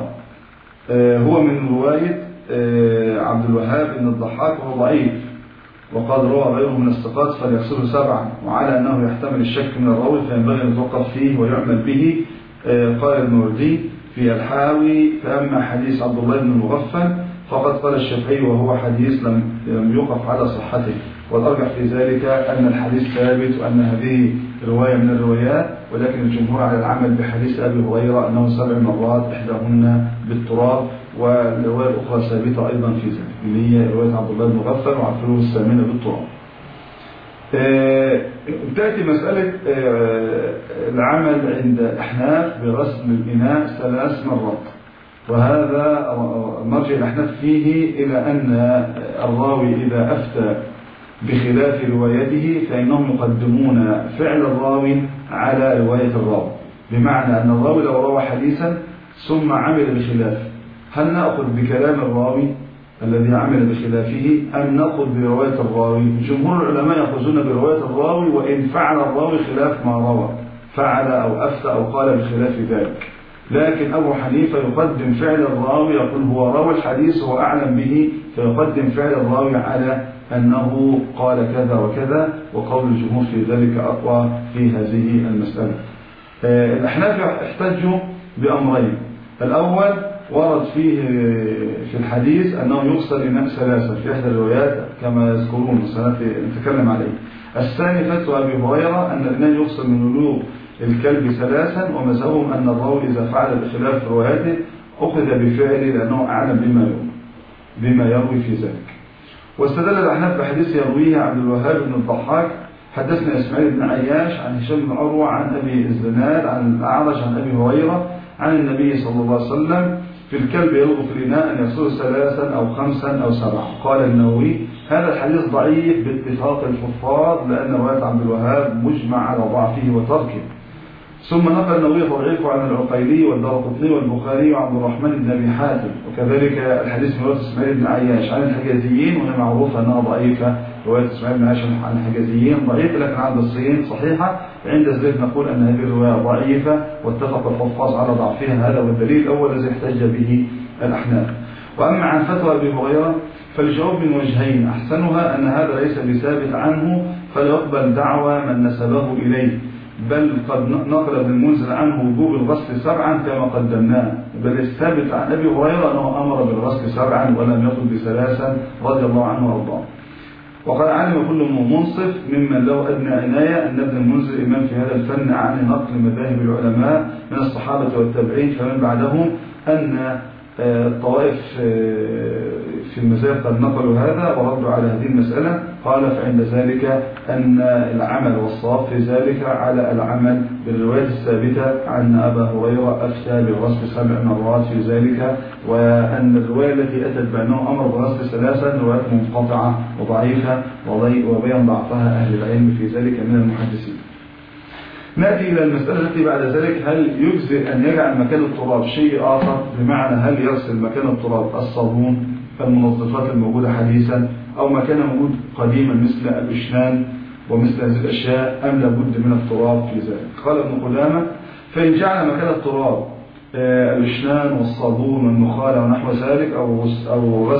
A: هو من رواية عبد الوهاب بن الضحاك وهو ضعيف، وقد روى غيره من الثقات فليغسله 7، وعلى أنه يحتمل الشك من الراوي فينبغي أن يتوقف فيه ويعمل به. قال الماوردي في الحاوي: فأما حديث عبد الله بن المغفل فقد قال الشافعي وهو حديث لم يوقف على صحته، والأرجح في ذلك أن الحديث ثابت وأن هذه رواية من الروايات، ولكن الجمهور على العمل بحديث أبي هريرة أنه 7 مرات إحداهن بالتراب، والرواية الأخرى ثابتة أيضا في ذلك اللي هي رواية عبد الله بن مغفل وعفره الثامنة بالتراب. تأتي مسألة العمل عند الأحناف بغسل الإناء 3 مرات، وهذا مرجع الأحناف فيه إلى أن الراوي إذا أفتى بخلاف روايته فإنهم يقدمون فعل الراوي على رواية الراوي، بمعنى أن الراوي لو روى حديثا ثم عمل بخلافه، هل نأخذ بكلام الراوي الذي عمل بخلافه أم نأخذ برواية الراوي؟ جمهور العلماء يأخذون برواية الراوي وإن فعل الراوي خلاف ما روى، فعل أو أفتى أو قال بخلاف ذلك، لكن أبو حنيفة يقدم فعل الراوي، يقول هو راوي الحديث هو أعلم به، فيقدم فعل الراوي على أنه قال كذا وكذا، وقول الجمهور في ذلك أقوى في هذه المسألة. الأحناف احتجوا بأمرين، الأول ورد فيه في الحديث أنه يغسل إناء 3 في إحدى الروايات كما يذكرون سنتكلم عليه. الثاني فتوى أبي هريرة أن الإناء يغسل من ولوغ الكلب 3، ومذهبهم أن الراوي إذا فعل بخلاف روايته أخذ بفعله لأنه أعلم بما يروي في ذلك. واستدل الأحناف بحديث يرويه عبد الوهاب بن الضحاك حدثنا إسماعيل بن عياش عن هشام بن عروة عن أبي الزناد عن الأعرج عن أبي هريرة عن النبي صلى الله عليه وسلم في الكلب يلغ في الإناء أن يغسله 3 أو 5 أو 7. قال النووي هذا الحديث ضعيف باتفاق الحفاظ لأن رواية عبد الوهاب مجمع على ضعفه وتركه. ثم نقل النووي تضعيفه عن العقيلي والدارقطني والبخاري وعبد الرحمن بن أبي حاتم، وكذلك الحديث من رواية إسماعيل بن عياش عن الحجازيين، وهي معروفة أنها ضعيفة، رواية إسماعيل بن عياش عن الحجازيين ضعيفة، لكن عند الصين صحيحة، عند ذلك نقول أن هذه الرواية ضعيفة واتفق الحفاظ على ضعفها، هذا هو الدليل الأول الذي احتج به الأحناف. وأما عن فتوى أبي هريرة فالجواب من وجهين، أحسنها أن هذا ليس بثابت عنه فلا يقبل دعوى من نسبه إليه، بل قد نقل ابن المنذر عنه وجوب الغسل 7 كما قدمناه، بل الثابت عن أبي هريرة أنه أمر بالغسل 7 ولم يقل ب3 رضي الله عنه وارضاه. وقد علم كل منصف ممن له أدنى عناية أن ابن المنذر إمام في هذا الفن عن نقل مذاهب العلماء من الصحابة والتابعين فمن بعدهم أن الطوائف في المذاهب قد نقلوا هذا وردوا على هذه المسألة. قال فعند ذلك أن العمل والصواب في ذلك على العمل بالرواية الثابتة عن أبا هريرة أفتى بالغسل 7 مرات في ذلك، وأن الرواية التي أتت بأنه أمر بالغسل 3 روايات منقطعة وضعيفة وبين ضعفها أهل العلم في ذلك من المحدثين. نأتي إلى المسألة التي بعد ذلك، هل يجزئ أن يجعل مكان التراب شيء آخر، بمعنى هل يغسل مكان التراب الصابون المنظفات الموجودة حديثا أو ما كان موجود قديما مثل الإشنان ومثل هذه الأشياء، أم لابد من التراب في ذلك؟ قال ابن قدامة فإن جعل مكان التراب الإشنان والصابون والنخالة ونحو ذلك أو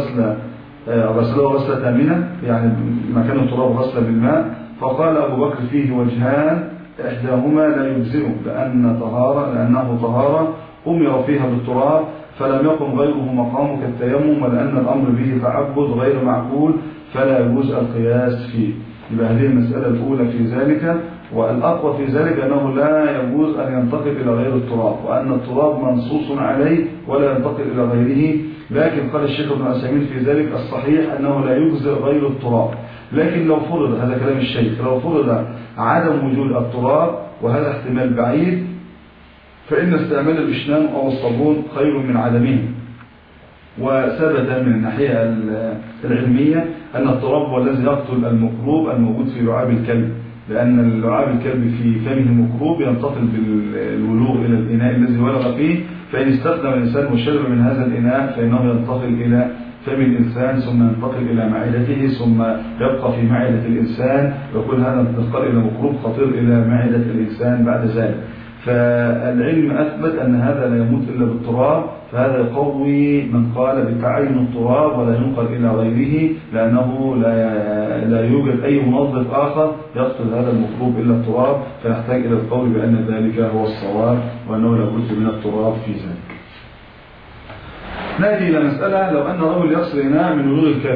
A: غسله تامنة، يعني مكان التراب غسل بالماء، فقال أبو بكر فيه وجهان، إحداهما لا يجزئه لأنه طهارة أمر فيها بالتراب فلم يكن غيره مقامه كالتيمم، ولأن الأمر به تعبد غير معقول فلا يجوز القياس فيه. يبقى هذه المسألة الأولى في ذلك، والأقوى في ذلك أنه لا يجوز أن ينتقل إلى غير التراب، وأن التراب منصوص عليه ولا ينتقل إلى غيره. لكن قال الشيخ ابن عثيمين في ذلك الصحيح أنه لا يجزئ غير التراب، لكن لو فرض، هذا كلام الشيخ، لو فرض عدم وجود التراب وهذا احتمال بعيد، فإن استعمال الإشنان أو الصابون خير من عدمه. وثبت من الناحية العلمية أن التراب هو الذي يقتل الميكروب الموجود في لعاب الكلب، لأن لعاب الكلب في فمه ميكروب ينتقل بالولوغ إلى الإناء الذي ولغ فيه، فإن استخدم الإنسان وشرب من هذا الإناء فإنه ينتقل إلى فم الإنسان ثم ينتقل إلى معدته ثم يبقى في معدة الإنسان، وكل هذا انتقال إلى ميكروب خطير إلى معدة الإنسان بعد ذلك. فالعلم أثبت أن هذا لا يموت إلا بالتراب، فهذا يقوي من قال بتعين التراب ولا ينقل إلى غيره، لأنه لا يوجد أي منظف آخر يقتل هذا الميكروب إلا التراب، فنحتاج إلى القول بأن ذلك هو الصواب وأنه لا بد من التراب في ذلك. نأتي إلى مسألة، لو أن رجل يغسل إناء من ولوغ الكلب،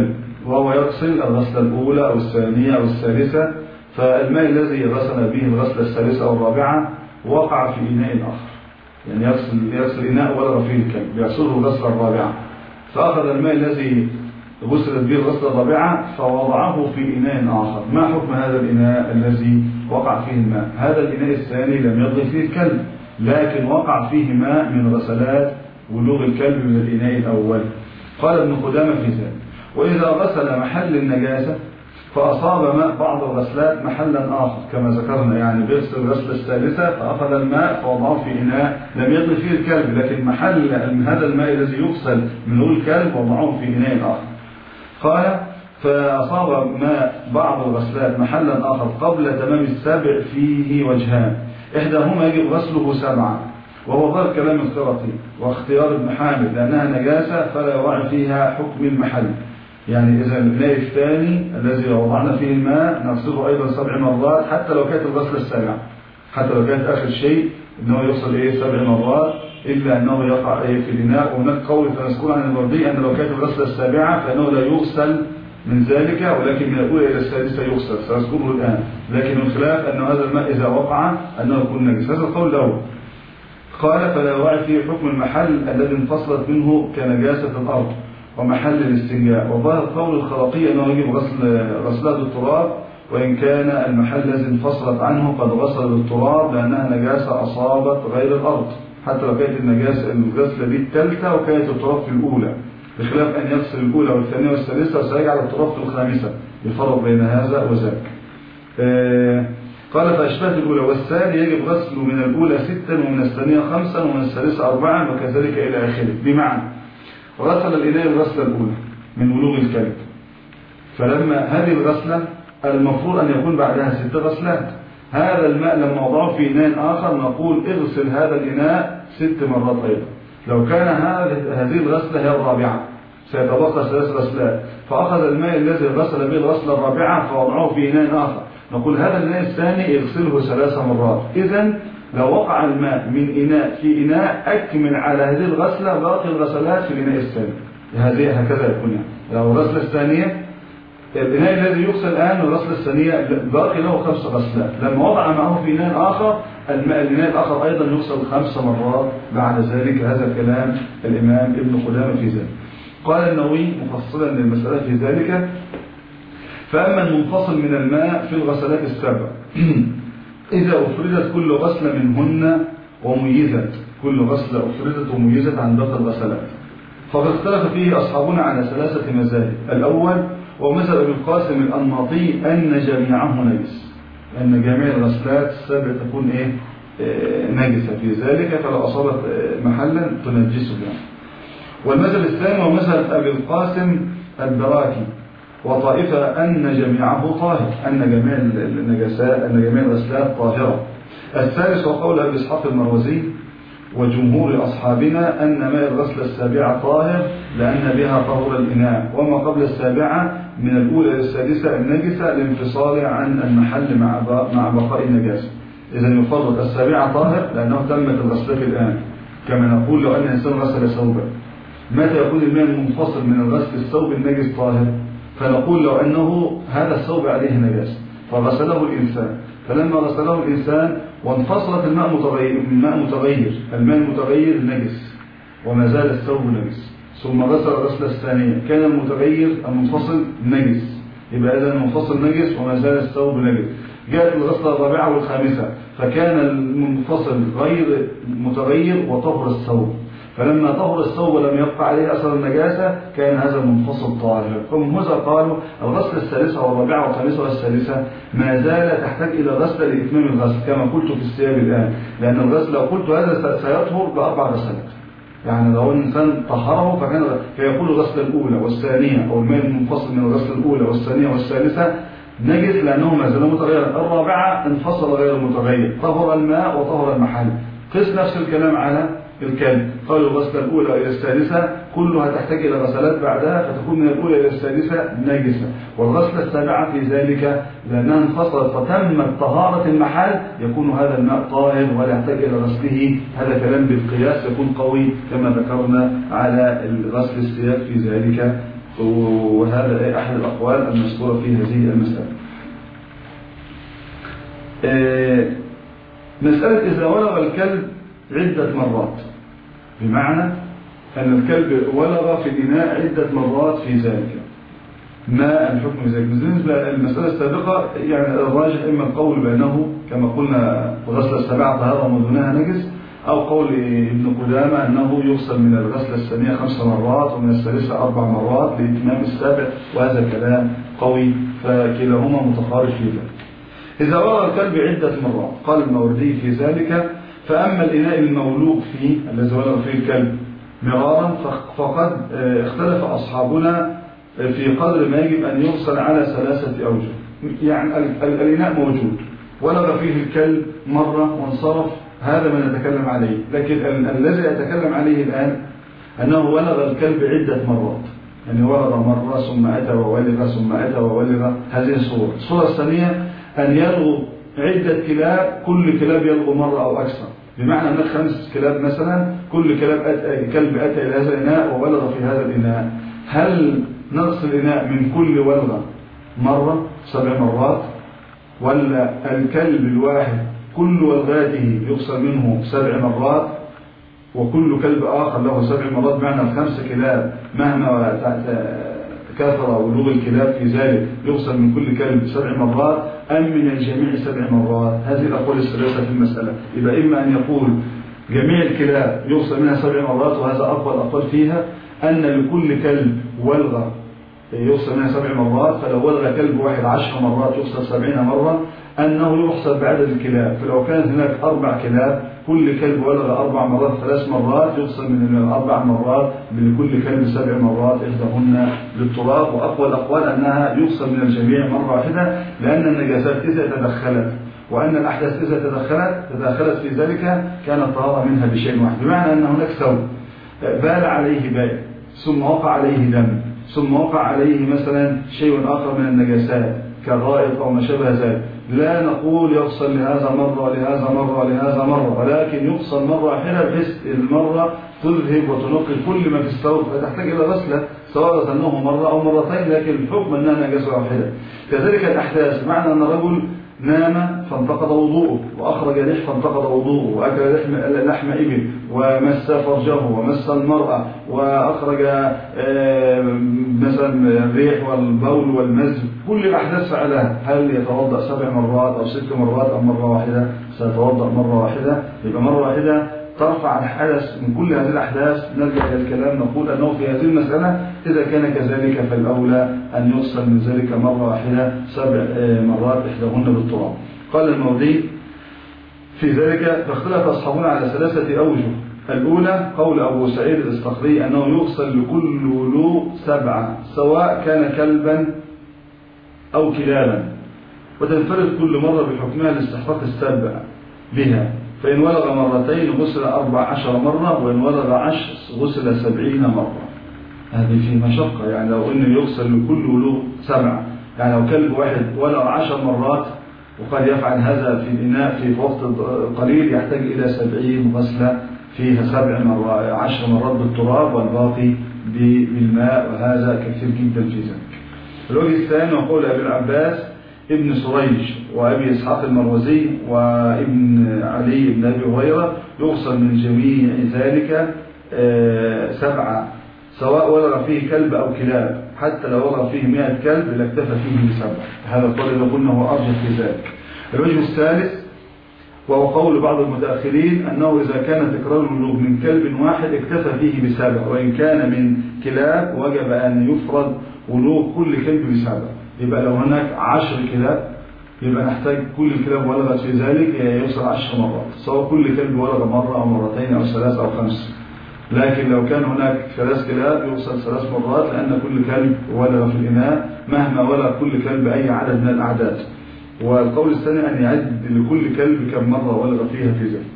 A: وهو يغسل الغسلة الأولى أو الثانية أو الثالثة، فالماء الذي غسل به الغسلة الثالثة أو الرابعة وقع في إناء آخر، يعني يغسل إناء ولغ فيه الكلب يغسله الغسلة الرابعة، فأخذ الماء الذي غسلت به الغسلة الرابعة فوضعه في إناء آخر. ما حكم هذا الإناء الذي وقع فيه الماء؟ هذا الإناء الثاني لم يغلق فيه الكلب، لكن وقع فيه ماء من غسلات ولوغ الكلب من الإناء الأول. قال ابن قدامة في ذلك: وإذا غسل محل النجاسة فأصاب ماء بعض الغسلات محلا آخر كما ذكرنا، يعني بيغسل الغسلة الثالثة فأخذ الماء فوضعه في إناء لم يغلق فيه الكلب، لكن محل هذا الماء الذي يغسل من لوغ الكلب وضعه في إناء آخر. قال: فأصاب ماء بعض الغسلات محلا آخر قبل تمام السبع فيه وجهان، إحداهما يجب غسله 7، وهو ظاهر كلام القرطي واختيار ابن حامد لأنها نجاسة فلا يراعي فيها حكم المحل. يعني إذا الماء الثاني الذي وضعنا فيه الماء نغسله أيضا 7 مرات حتى لو كانت الغسلة السابعة، حتى لو كانت آخر شيء أنه يوصل 7 مرات، إلا أنه يقع في الإناء. وهناك قول فنذكر عن الوردي أن لو كانت الغسلة السابعة فإنه لا يغسل من ذلك، ولكن من الأولى إلى السادسة يغسل، سأذكره الآن. لكن الخلاف أن هذا الماء إذا وقع أنه يكون نجس. هذا القول الأول. قال: فلا يراعي فيه حكم المحل الذي انفصلت منه كنجاسة الأرض ومحل الاستنجاء. وظاهر قول الخلقي أنه يجب غسلها بالتراب، وإن كان المحل الذي انفصلت عنه قد غسل بالتراب لأنها نجاسة أصابت غير الأرض، حتى لو كانت الغسلة دي الثالثة وكانت التراب في الأولى، بخلاف أن يغسل الأولى والثانية والثالثة وسيجعل التراب في الخامسة، يفرق بين هذا وذاك. قال: فأشبهت الأولى والثانية يجب غسله من الأولى 6 ومن الثانية 5 ومن الثالثة 4 وكذلك إلى آخره. بمعنى غسل الإناء الغسلة الأولى من ولوغ الكلب، فلما هذه الغسلة المفروض أن يكون بعدها 6 غسلات. هذا الماء لما وضعه في إناء آخر نقول اغسل هذا الإناء 6 مرات أيضا. لو كان هذه الغسلة هي الرابعة سيتبقى 3 غسلات، فأخذ الماء الذي غسل به الغسلة الرابعة فوضعه في إناء آخر، نقول هذا الإناء الثاني يغسله 3 مرات. إذن لو وقع الماء من إناء في إناء أكمل على هذه الغسلة باقي الغسلات في الإناء الثاني. هكذا يكون. يعني لو الغسلة الثانية الإناء الذي يغسل الآن والغسلة الثانية باقي له 5 غسلات، لما وضع معه في إناء آخر الإناء الآخر أيضا يغسل 5 مرات بعد ذلك. هذا كلام الإمام ابن قدامة في ذلك. قال النووي مفصلا للمسألة في ذلك: فأما المنفصل من الماء في الغسلات السبع إذا أفردت كل غسلة منهن وميزت، كل غسلة أفردت وميزت عن باقي الغسلات، فقد اختلف فيه أصحابنا على 3 مذاهب. الأول ومذهب ابن القاسم الأنماطي أن جميعه نجس، أن جميع الغسلات السبع تكون نجسة في ذلك، فلو أصابت محلا تنجسه يعني. والمذهب الثاني ومذهب أبي القاسم الدراكي وطائفة أن جميعه طاهر، أن جميع الغسلات طاهرة. الثالث وقول أبي إسحاق المروزي وجمهور أصحابنا أن ماء الغسلة السابعة طاهر لأن بها طهر الإناء، وما قبل السابعة من الأولى للسادسة النجسة لانفصال عن المحل مع بقاء النجاسة. إذن يفرق السابعة طاهر لأنه تمت الغسلة الآن، كما نقول لو أن الإنسان غسل ثوبا متى يكون الماء المنفصل من الغسل الثوب النجس طاهر؟ فنقول لو أنه هذا الثوب عليه نجاسة فغسله الإنسان، فلما غسله الإنسان وانفصلت الماء متغير، الماء المتغير نجس وما زال الثوب نجس، ثم غسل الغسلة الثانية كان المتغير المنفصل نجس، يبقى إذا المنفصل نجس وما زال الثوب نجس. جاءت الغسلة الرابعة والخامسة فكان المنفصل غير متغير وطهر الثوب، فلما طهر الثوب ولم يبقى عليه أثر النجاسة كان هذا المنفصل طاهر. فمن هذا قالوا الغسلة الثالثة والرابعة والخامسة والسادسة ما زال تحتاج إلى غسلة لإتمام الغسل كما قلت في السياق الآن، لأن الغسل لو قلت هذا سيطهر ب4 غسلات، يعني لو الإنسان طهره فيقول الغسلة الأولى والثانية أو الماء المنفصل من الغسلة الأولى والثانية والثالثة نجس لأنه ما زال متغيرا، الرابعة انفصل غير متغير، طهر الماء وطهر المحل. قس نفس الكلام على الكلب، قالوا الغسلة الأولى إلى السادسة كلها تحتاج إلى غسلات بعدها فتكون من الأولى إلى السادسة نجسة، والغسلة السابعة في ذلك لأنها انفصلت فتمت طهارة المحل يكون هذا الماء طاهر ولا يحتاج إلى غسله. هذا كلام بالقياس يكون قوي كما ذكرنا على الغسل السياق في ذلك وهذا أحد الأقوال المذكورة في هذه المسألة. مسألة إذا ولغ الكلب عدة مرات، بمعنى أن الكلب ولغ في الإناء عدة مرات في ذلك، ما الحكم ذلك؟ بالنسبة للمسألة السابقة يعني الراجح إما القول بأنه كما قلنا غسل السبع طهارة ودونها نجس، أو قول ابن قدامة أنه يغسل من الغسلة الثانية 5 مرات ومن الثالثة 4 مرات لإتمام السابع، وهذا كلام قوي فكلاهما متقارب في ذلك. إذا ولغ الكلب عدة مرات قال الماوردي في ذلك: فأما الإناء المولوغ فيه الذي ولغ فيه الكلب مرارا فقد اختلف أصحابنا في قدر ما يجب أن يغسل على 3 أوجه. يعني الإناء موجود ولغ فيه الكلب مرة وانصرف، هذا ما نتكلم عليه، لكن الذي أتكلم عليه الآن أنه ولغ الكلب عدة مرات، يعني ولغ مرة ثم أتى وولغ ثم أتى وولغ. هذه الصورة. الصورة الثانية أن يلغو عدة كلاب، كل كلاب يلغو مرة أو أكثر، بمعنى أن 5 كلاب مثلا، كل كلب أتى إلى هذا الإناء وولغ في هذا الإناء، هل نغسل الإناء من كل ولغة مرة 7 مرات، ولا الكلب الواحد كل ولغاته يغسل منه 7 مرات وكل كلب آخر له 7 مرات، بمعنى 5 كلاب مهما كثر ولوغ الكلاب في ذلك يغسل من كل كلب 7 مرات، أم من الجميع 7 مرات؟ هذه الأقوال الثلاثة في المسألة. يبقى إما أن يقول جميع الكلاب يغسل منها 7 مرات، وهذا أقوى الأقوال فيها، أن لكل كلب ولغة يغسل منها 7 مرات، فلو ولغ كلب واحد 10 مرات يغسل 70 مرة، أنه يحسب بعدد الكلاب، فلو كانت هناك 4 كلاب كل كلب ولغ 4 مرات 3 مرات يغسل من 4 مرات لكل كلب 7 مرات، إحداهن للتراب. وأقوى الأقوال أنها يغسل من الجميع مرة واحدة، لأن النجاسات إذا تدخلت وأن الأحداث إذا تدخلت في ذلك كانت طهارة منها بشيء واحد، بمعنى أن هناك ثوب بال عليه بال ثم وقع عليه دم ثم وقع عليه مثلا شيء آخر من النجاسات كالرائق أو ما شابه ذلك، لا نقول يغسل لهذا مرة ولهذا مرة ولهذا مرة، ولكن يغسل مرة واحدة بحيث المرة تذهب وتنقي كل ما في الثوب، فتحتاج إلى غسلة سواء غسلناه مرة أو مرتين، لكن الحكم أنها نجاسة واحدة. كذلك الأحداث، معنى أن الرجل نام فانتقض وضوءه، وأخرج ريح فانتقض وضوءه، وأكل لحم إبل، ومس فرجه ومس المرأة، وأخرج مثلا الريح والبول والمزج، كل الأحداث فعلها، هل يتوضأ 7 مرات أو 6 مرات أو مرة واحدة؟ سيتوضأ مرة واحدة. يبقى مرة واحدة ترفع الحدث من كل هذه الأحداث. نرجع إلى الكلام نقول أنه في هذه المسألة إذا كان كذلك فالأولى أن يغسل من ذلك مرة واحدة 7 مرات إحداهن بالتراب. قال الماوردي في ذلك: فاختلف أصحابنا على 3 أوجه. الأولى قول أبو سعيد الإسطخري أنه يغسل لكل ولوغ 7 سواء كان كلبا أو كلابا، وتنفرد كل مرة بحكمها لاستحقاق السبع بها، فإن ولغ مرتين غسل 14 مرة، وإن ولغ 10 غسل 70 مرة. هذه في مشقة، يعني لو إنه يغسل لكل ولوغ 7، يعني لو كلب واحد ولغ 10 مرات وقد يفعل هذا في الإناء في وقت قليل يحتاج إلى 70 غسلة فيها 7 مرات 10 مرات بالتراب والباقي بالماء، وهذا كثير جدا في ذلك. الوجه الثاني وقول أبي العباس ابن سريج وأبي إسحاق المروزي وابن علي بن أبي هريرة: يغسل من جميع ذلك 7 سواء ولغ فيه كلب أو كلاب، حتى لو ولغ فيه 100 كلب لاكتفى فيه ب7. هذا القول اللي قلنا هو أرجح في ذلك. الوجه الثالث وهو قول بعض المتأخرين أنه إذا كان تكرار الولوغ من كلب واحد اكتفى فيه ب7، وإن كان من كلاب وجب أن يفرض ولوغ كل كلب ب7. يبقى لو هناك 10 كلاب يبقى نحتاج كل الكلاب ولغت في ذلك يوصل 10 مرات، سواء كل كلب ولغ مرة أو مرتين أو 3 أو 5. لكن لو كان هناك 3 كلاب يوصل 3 مرات، لأن كل كلب ولغ في الإناء مهما ولغ كل كلب أي عدد من الأعداد. والقول الثاني أن يعد لكل كلب كم مرة ولغ فيها في ذلك.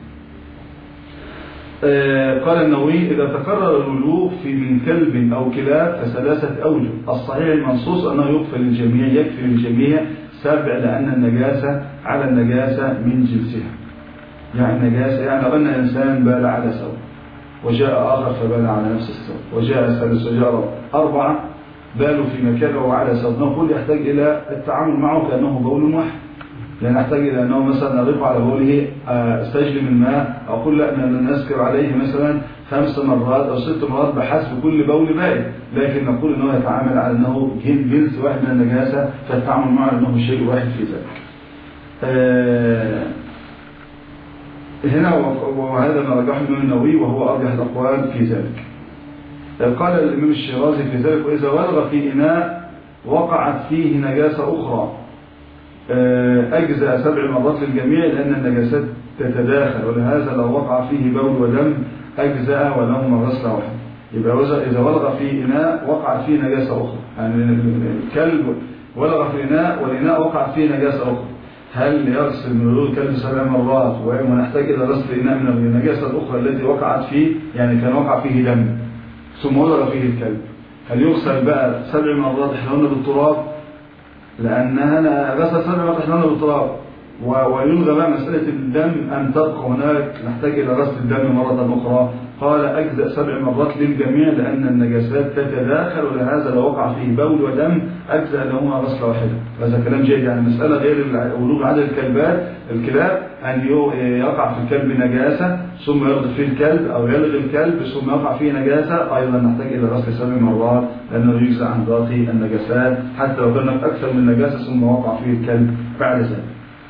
A: قال النووي: إذا تكرر الولوغ في من كلب أو كلاب ف3 أوجه. الصحيح المنصوص أنه يكفي للجميع، يكفي للجميع 7، لأن النجاسة على النجاسة من جنسها. يعني نجاسة، يعني لو أن إنسان بال على ثوب وجاء آخر فبال على نفس الثوب وجاء ثالث وجاء 4، باله في مكانه وعلى سبب، نقول يحتاج إلى التعامل معه كأنه بول واحد. يعني يحتاج إلى أنه مثلا أضيف على بوله استجلب الماء، أو أقول لا نسكب عليه مثلا 5 مرات أو 6 مرات بحسب كل بول بائد، لكن نقول أنه يتعامل على أنه جنس واحد من النجاسة، فالتعامل معه أنه شيء واحد في ذلك. هنا وهذا ما رجحه الإمام النووي وهو أرجح الأقوال في ذلك. قال الإمام الشيرازي في ذلك: وإذا ولغ في إناء وقعت فيه نجاسة أخرى أجزأ 7 مرات للجميع، لأن النجاسات تتداخل، ولهذا لو وقع فيه بول ودم أجزأ ولهما غسلة واحدة. يبقى إذا ولغ في إناء وقعت فيه نجاسة أخرى، يعني الكلب ولغ في إناء والإناء وقعت فيه نجاسة أخرى، هل يغسل من ولوغ الكلب 7 مرات ونحتاج إلى غسل الإناء من النجاسة الأخرى التي وقعت فيه؟ يعني كان وقع فيه دم ثم ولغ فيه الكلب، هل يغسل بقى 7 مرات إحداهن بالتراب؟ لأنها غسل 7 مرات إحداهن بالتراب، ويلغى بقى مسألة الدم أن تبقى هناك، نحتاج إلى غسل الدم مرة أخرى. قال أجزأ 7 مرات للجميع لأن النجاسات تتداخل، ولهذا لو وقع فيه بول ودم أجزأ لهما غسلة واحدة. هذا كلام جيد. يعني مسألة غير ولوغ عدد الكلاب أن يقع في الكلب نجاسة ثم يغضب فيه الكلب، أو يلغي الكلب ثم يقع فيه نجاسة، أيضا نحتاج إلى غسل 7 مرات لأنه يجزأ عن باقي النجاسات حتى لو كان أكثر من نجاسة ثم وقع فيه الكلب بعد ذلك.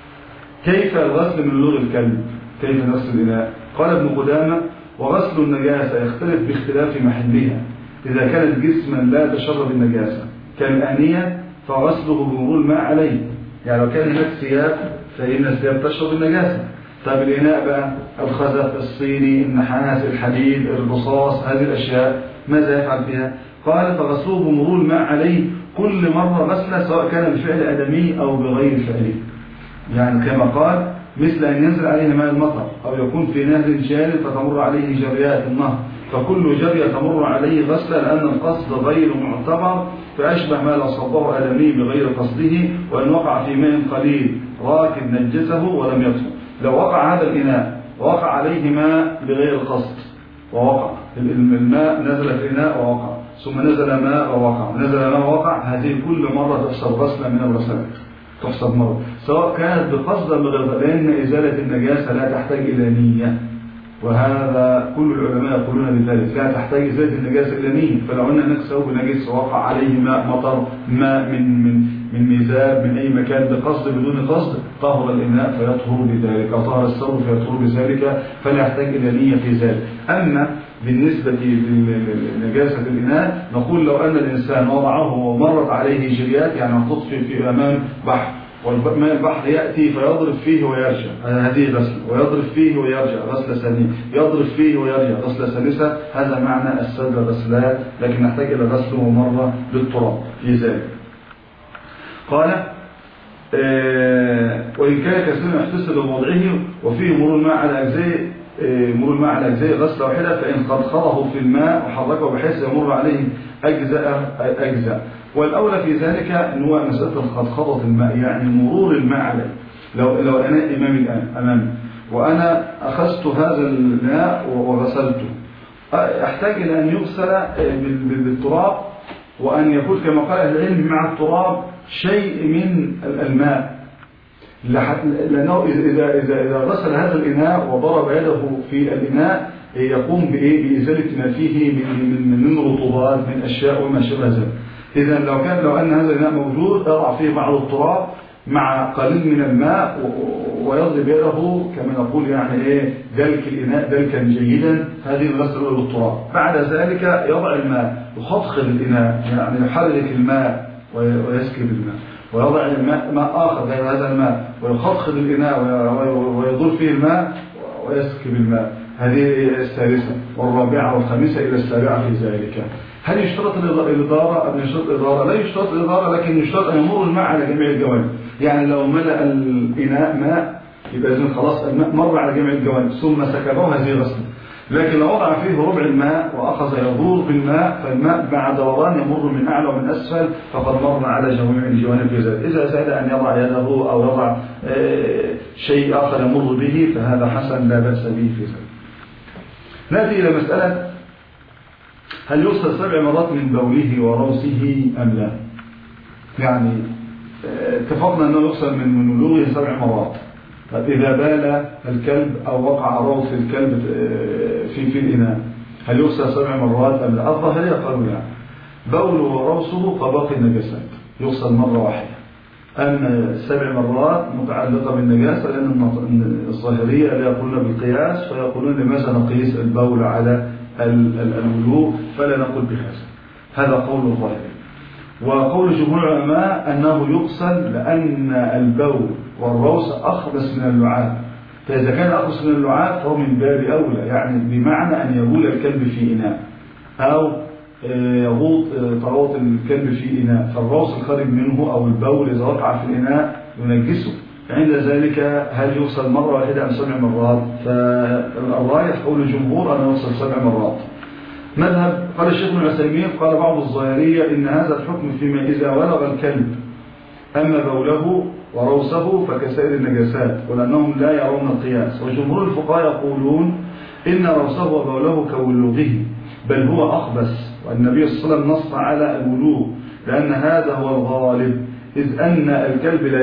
A: كيف الغسل من ولوغ الكلب؟ كيف غسل الإناء؟ قال ابن قدامة: وغسل النجاسة يختلف باختلاف محلها. إذا كانت جسما لا تشرب النجاسة كالآنية فغسله بمرور الماء عليه، يعني لو كان هناك ثياب فإن الثياب تشرب النجاسة. طيب الإناء بقى، الخزف، الصيني، النحاس، الحديد، الرصاص، هذه الأشياء ماذا يفعل فيها؟ قال: فغسله بمرور الماء عليه كل مرة غسلة، سواء كان بفعل آدمي أو بغير فعله. يعني كما قال: مثل أن ينزل عليه ماء المطر، أو يكون في نهر جاري فتمر عليه جريات النهر، فكل جرية تمر عليه غسلة، لأن القصد غير معتبر، فأشبه ما لو صبه آدمي بغير قصده، وأن وقع في ماء قليل راكد نجسه ولم يطهر. لو وقع هذا الإناء ووقع عليه ماء بغير قصد، ووقع الماء نزل في الإناء ووقع، ثم نزل ماء ووقع، نزل ماء ووقع، هذه كل مرة تحسب غسلة من الغسلات، تحسب مرة، سواء كانت بقصد أو بغير، لأن إزالة النجاسة لا تحتاج إلى نية، وهذا كل العلماء يقولون بذلك، لا تحتاج إزالة النجاسة إلى نية. فلو أن هناك ثوب نجس وقع عليه ماء مطر، ماء من ميزاب، من أي مكان، بقصد بدون قصد، طهر الإناء فيطهر بذلك، أو طهر الثوب فيطهر بذلك، فلا يحتاج إلى نية في ذلك. أما بالنسبة لنجاسة الإناء نقول: لو أن الإنسان وضعه ومرت عليه جريات، يعني محطوط في أمام بحر، والماء البحر يأتي فيضرب فيه ويرجع، هذه غسلة، ويضرب فيه ويرجع غسلة ثانية، يضرب فيه ويرجع غسلة ثالثة، هذا معنى السبع غسلات، لكن نحتاج إلى غسله مرة بالتراب في ذلك. قال: وإن كان كثيرا يحتسب بوضعه وفيه مرور الماء على أجزاء غسلة واحدة، فإن خضخضه في الماء وحركه بحيث يمر عليه أجزاء. والأولى في ذلك أن هو مسألة خضخضة الماء، يعني مرور الماء عليه. لو أنا إمامي الآن أمامي وأنا أخذت هذا الماء وغسلته، أحتاج إلى أن يغسل بالتراب، وأن يكون كما قال أهل العلم مع التراب شيء من الماء، لأنه إذا غسل هذا الإناء وضرب يده في الإناء يقوم بإزالة ما فيه من رطوبات، من أشياء وما شابه ذلك. إذا لو أن هذا الإناء موجود، يضع فيه بعض التراب مع قليل من الماء ويضرب يده كما نقول يعني دلك الإناء دلكا جيدا، هذه الغسل بالتراب. بعد ذلك يضع الماء، يخضخض الإناء، يعني يحرك الماء ويسكب الماء، ويضع ماء آخر غير هذا الماء ويخضخض الإناء ويضر فيه الماء ويسكب الماء. هذه الثالثة والرابعة والخامسة إلى السابعة في ذلك. هل يشترط الإدارة أم يشترط الإدارة؟ لا يشترط الإدارة، لكن يشترط أن يمر الماء على جميع الجوانب. يعني لو ملأ الإناء ماء يبقى إذن خلاص الماء مر على جميع الجوانب ثم سكبه، هذه غسل. لكن لو وضع فيه ربع الماء وأخذ يدور بالماء، فالماء مع دوران يمر من أعلى ومن أسفل، فقد مر على جميع الجوانب في ذلك. إذا سأل أن يضع يده أو يضع شيء آخر يمر به فهذا حسن لا بأس به في ذلك. نأتي إلى مسألة هل يغسل 7 مرات من بوله وروثه أم لا؟ يعني اتفقنا أنه يغسل من بلوغه 7 مرات. إذا بال الكلب أو وقع روث الكلب في الإناء هل يغسل 7 مرات أم لا؟ الظاهرية قالوا لا، بوله وروثه كباقي النجاسات يغسل مرة واحدة. أما 7 مرات متعلقة بالنجاسة، لأن الظاهرية لا يقولون بالقياس، فيقولون لماذا نقيس البول على الوضوء، فلا نقول بهذا. هذا قول الظاهري. وقول جمهور العلماء أنه يغسل لأن البول والروث أخبث من اللعاب، فإذا كان أخبث من اللعاب فهو من باب أولى، يعني بمعنى أن يبول الكلب في إناء أو يغوط طروط الكلب في إناء، فالروث الخارج منه أو البول إذا وقع في الإناء ينجسه. عند ذلك هل يغسل مرة واحدة أم 7 مرات؟ فالراجح قول الجمهور أنه يغسل 7 مرات. مذهب قال الشيخ ابن عثيمين قال بعض الظاهرية إن هذا الحكم فيما إذا ولغ الكلب، أما بوله وروثه فكسائر النجاسات، ولأنهم لا يرون القياس. وجمهور الفقهاء يقولون إن روثه وبوله كولوغه، بل هو أخبث، والنبي صلى الله عليه وسلم نص على الولوغ لأن هذا هو الغالب، إذ أن الكلب لا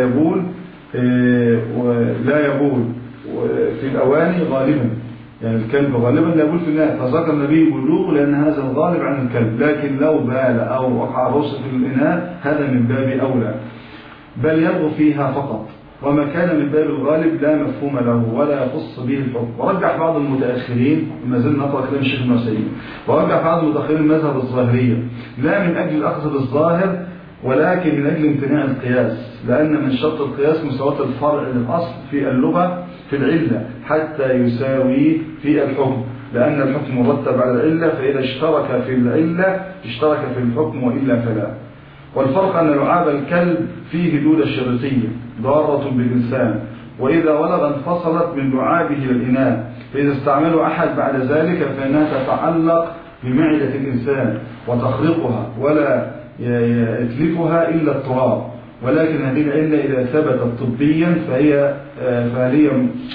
A: يبول في الأواني غالبا، يعني الكلب غالبا لا يبول في الإناء، فذكر النبي بلوغ لأن هذا الغالب عن الكلب. لكن لو بال أو وقع روث في الإناء هذا من باب أولى، بل يلغو فيها فقط، وما كان من باب الغالب لا مفهوم له ولا يخص به الحكم. ورجح بعض المتأخرين، ما زلنا نقرأ كلام الشيخ ابن عثيمين، ورجح بعض المتأخرين المذهب الظاهرية لا من أجل الأخذ بالظاهر ولكن من أجل امتناع القياس، لأن من شرط القياس مساواة الفرع للأصل في اللغة في العلة حتى يساوي في الحكم، لأن الحكم مرتب على العلة، فإذا اشترك في العلة اشترك في الحكم وإلا فلا. والفرق أن لعاب الكلب فيه دودة شريطية ضارة بالإنسان، وإذا ولغ انفصلت من لعابه إلى الإناء، فإذا استعمله أحد بعد ذلك فإنها تتعلق بمعدة الإنسان وتخرقها ولا يتلفها إلا التراب. ولكن هذه العلة إذا ثبتت طبيا فهي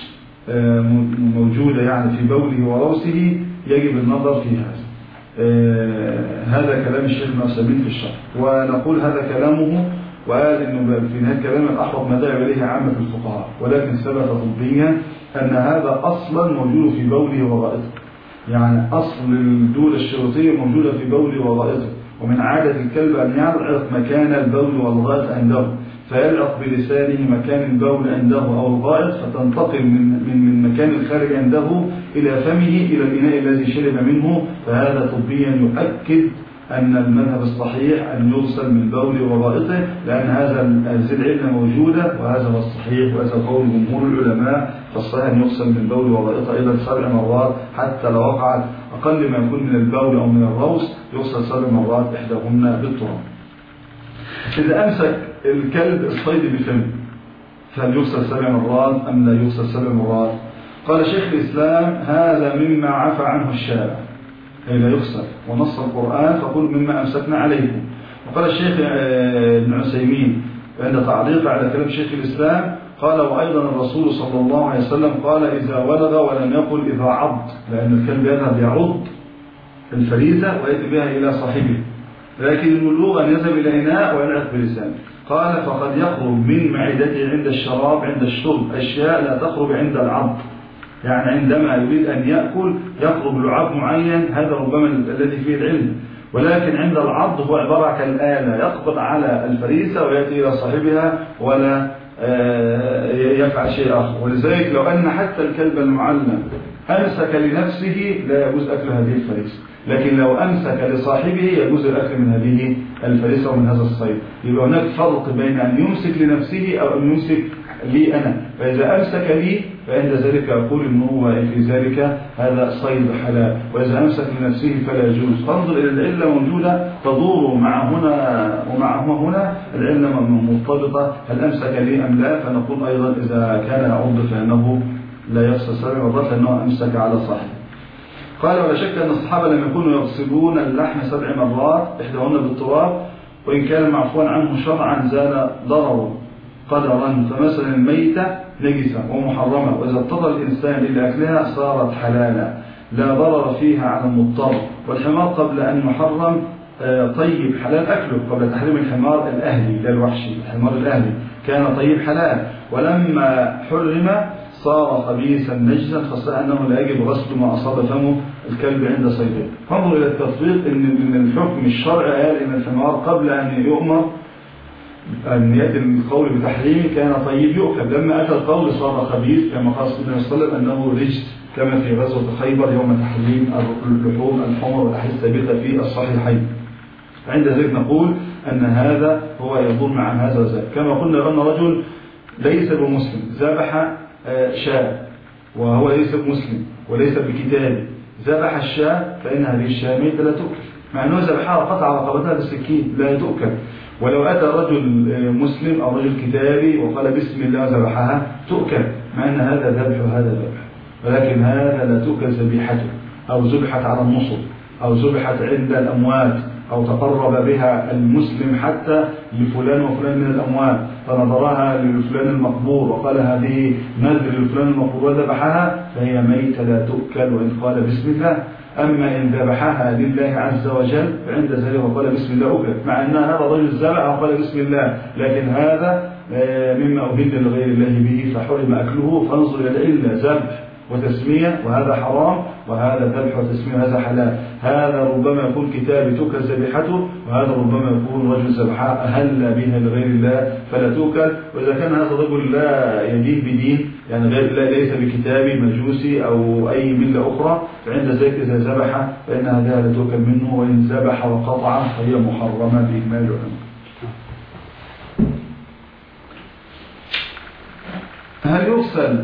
A: موجودة يعني في بوله وروثه، يجب النظر في هذا. هذا كلام الشيخ ابن عثيمين في الشرح، ونقول هذا كلامه، وقال انه في نهاية كلام الأحوط ما ذهب إليه عامة الفقهاء، ولكن ثبت طبيا أن هذا أصلا موجود في بوله وغائطه، يعني أصل الدودة الشريطية موجودة في بوله وغائطه، ومن عادة الكلب أن يلعق مكان البول والغائط عنده، فيلعق بلسانه مكان البول عنده أو الغائط، فتنتقل من مكان الخارج عنده إلى فمه إلى الإناء الذي شرب منه. فهذا طبيا يؤكد أن المذهب الصحيح أن يغسل من بول وغائطه، لأن هذه العلة موجودة، وهذا هو الصحيح، وهذا قول جمهور العلماء. فالصحيح أن يغسل من بول وغائطه أيضا 7 مرات، حتى لو وقعت أقل ما يكون من البول أو من الروث يغسل 7 مرات، إحداهن بالتراب. إذا أمسك الكلب الصيد بفمه فهل يغسل 7 مرات أم لا يغسل 7 مرات؟ قال شيخ الإسلام هذا مما عفى عنه الشارع، أي لا يغسل، ونص القرآن فقل مما أمسكنا عليكم. وقال الشيخ ابن عثيمين عند تعليق على كلام شيخ الإسلام قال وأيضا الرسول صلى الله عليه وسلم قال إذا ولغ ولم يقل إذا عض، لأن الكلب يذهب يعض الفريسة ويأتي بها إلى صاحبه، لكن الولوغ أن يذهب إلى إناء ويلعق بلسانه. قال فقد يخرج من معدته عند الشراب عند الشرب أشياء لا تخرج عند العض، يعني عندما يريد أن يأكل يخرج لعاب معين، هذا ربما الذي فيه العلم، ولكن عند العض هو عبارة كالآلة يقبض على الفريسة ويأتي إلى صاحبها ولا يفعل شيء آخر. ولذلك لو أن حتى الكلب المعلم أمسك لنفسه لا يجوز أكل هذه الفريسة، لكن لو أمسك لصاحبه يجوز الأكل من هذه الفريسة ومن هذا الصيد. يبقى هناك فرق بين أن يمسك لنفسه أو أن يمسك لي أنا، فإذا أمسك لي فعند ذلك أقول إنه هو في ذلك هذا صيد حلال، وإذا أمسك لنفسه فلا يجوز. فانظر إلى العلة موجودة تدور مع هنا ومع هنا، العلة مرتبطة، هل أمسك لي أم لا؟ فنقول أيضا إذا كان يعض فإنه لا يغسل 7 مرات لأنه أمسك على صاحبه. قال ولا شك أن الصحابة لم يكونوا يغسلون اللحم 7 مرات إحداهن بالتراب، وإن كان معفوا عنه شرعا زال ضرره قدرا، فمثلا الميتة نجسة ومحرمة، وإذا اضطر الإنسان إلى أكلها صارت حلالا، لا ضرر فيها على المضطر. والحمار قبل أن يحرم طيب حلال أكله، قبل تحريم الحمار الأهلي لا الوحشي، الحمار الأهلي كان طيب حلال، ولما حرم صار خبيثا نجسا، خاصة أنه لا يجب غسل ما أصاب فمه الكلب عند صيده. فانظر إلى التطبيق إن الحكم الشرعي قال إن الحمار قبل أن يؤمر أن يأتي القول بتحريمه كان طيب يؤكل، لما أتى القول صار خبيث، كما قال صلى الله عليه وسلم أنه رجس، كما في غزوة خيبر يوم تحريم اللحوم الحمر والأحاديث الثابتة في الصحيحين. عند ذلك نقول أن هذا هو يدور مع هذا وذاك. كما قلنا أن رجل ليس بمسلم ذبح شاة وهو ليس بمسلم وليس بكتاب، ذبح الشاة، فإن هذه الشاة ميتة لا تؤكل، مع أنه ذبحها وقطع رقبتها بالسكين لا تؤكل. ولو أتى رجل مسلم أو رجل كتابي وقال بسم الله ذبحها تؤكل، مع أن هذا ذبح وهذا ذبح، ولكن هذا لا تؤكل ذبيحته، أو ذبحت على النصب، أو ذبحت عند الأموات، أو تقرب بها المسلم حتى لفلان وفلان من الأموات فنظرها لفلان المقبور وقال هذه نذر لفلان المقبور وذبحها، فهي ميتة لا تؤكل وإن قال بسم الله. أما إن ذبحها لله عز وجل فعند ذلك وقال بسم الله أكل، مع أن هذا الرجل ذبح وقال بسم الله، لكن هذا مما أهل لغير الله به فحرم أكله. فانظر إلى إلا ذبح وتسمية، وهذا حرام، وهذا ذبح وتسمية وهذا حلال. هذا ربما يكون كتاب توكل ذبيحته، وهذا ربما يكون رجل ذبحها أهل بها لغير الله فلا توكل. وإذا كان هذا الرجل لا يدين بدين، يعني غير ليس بكتاب مجوسي أو أي ملة أخرى، فعند ذلك إذا ذبح فإن هذا لا توكل منه، وإن ذبح وقطع فهي محرمة بإجماع العلماء. هل يغسل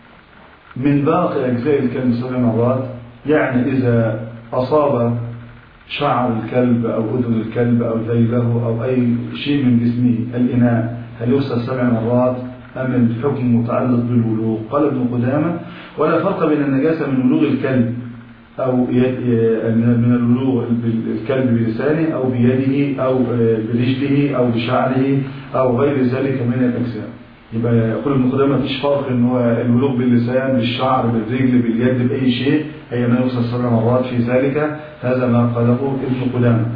A: من باقي أجزاء الكلب 7 مرات؟ يعني إذا أصاب شعر الكلب أو أذن الكلب أو ذيله أو أي شيء من جسمه الإناء، هل يغسل 7 مرات أم الحكم متعلق بالولوغ؟ قال ابن قدامة: ولا فرق بين النجاسة من ولوغ الكلب أو من الولوغ الكلب بلسانه أو بيده أو برجله أو بشعره أو غير ذلك من الأجزاء. يبقى يقول ابن قدامة مفيش فرق ان هو الولوغ باللسان بالشعر بالرجل باليد بأي شيء هي ما يغسل 7 مرات في ذلك. هذا ما قاله ابن قدامة،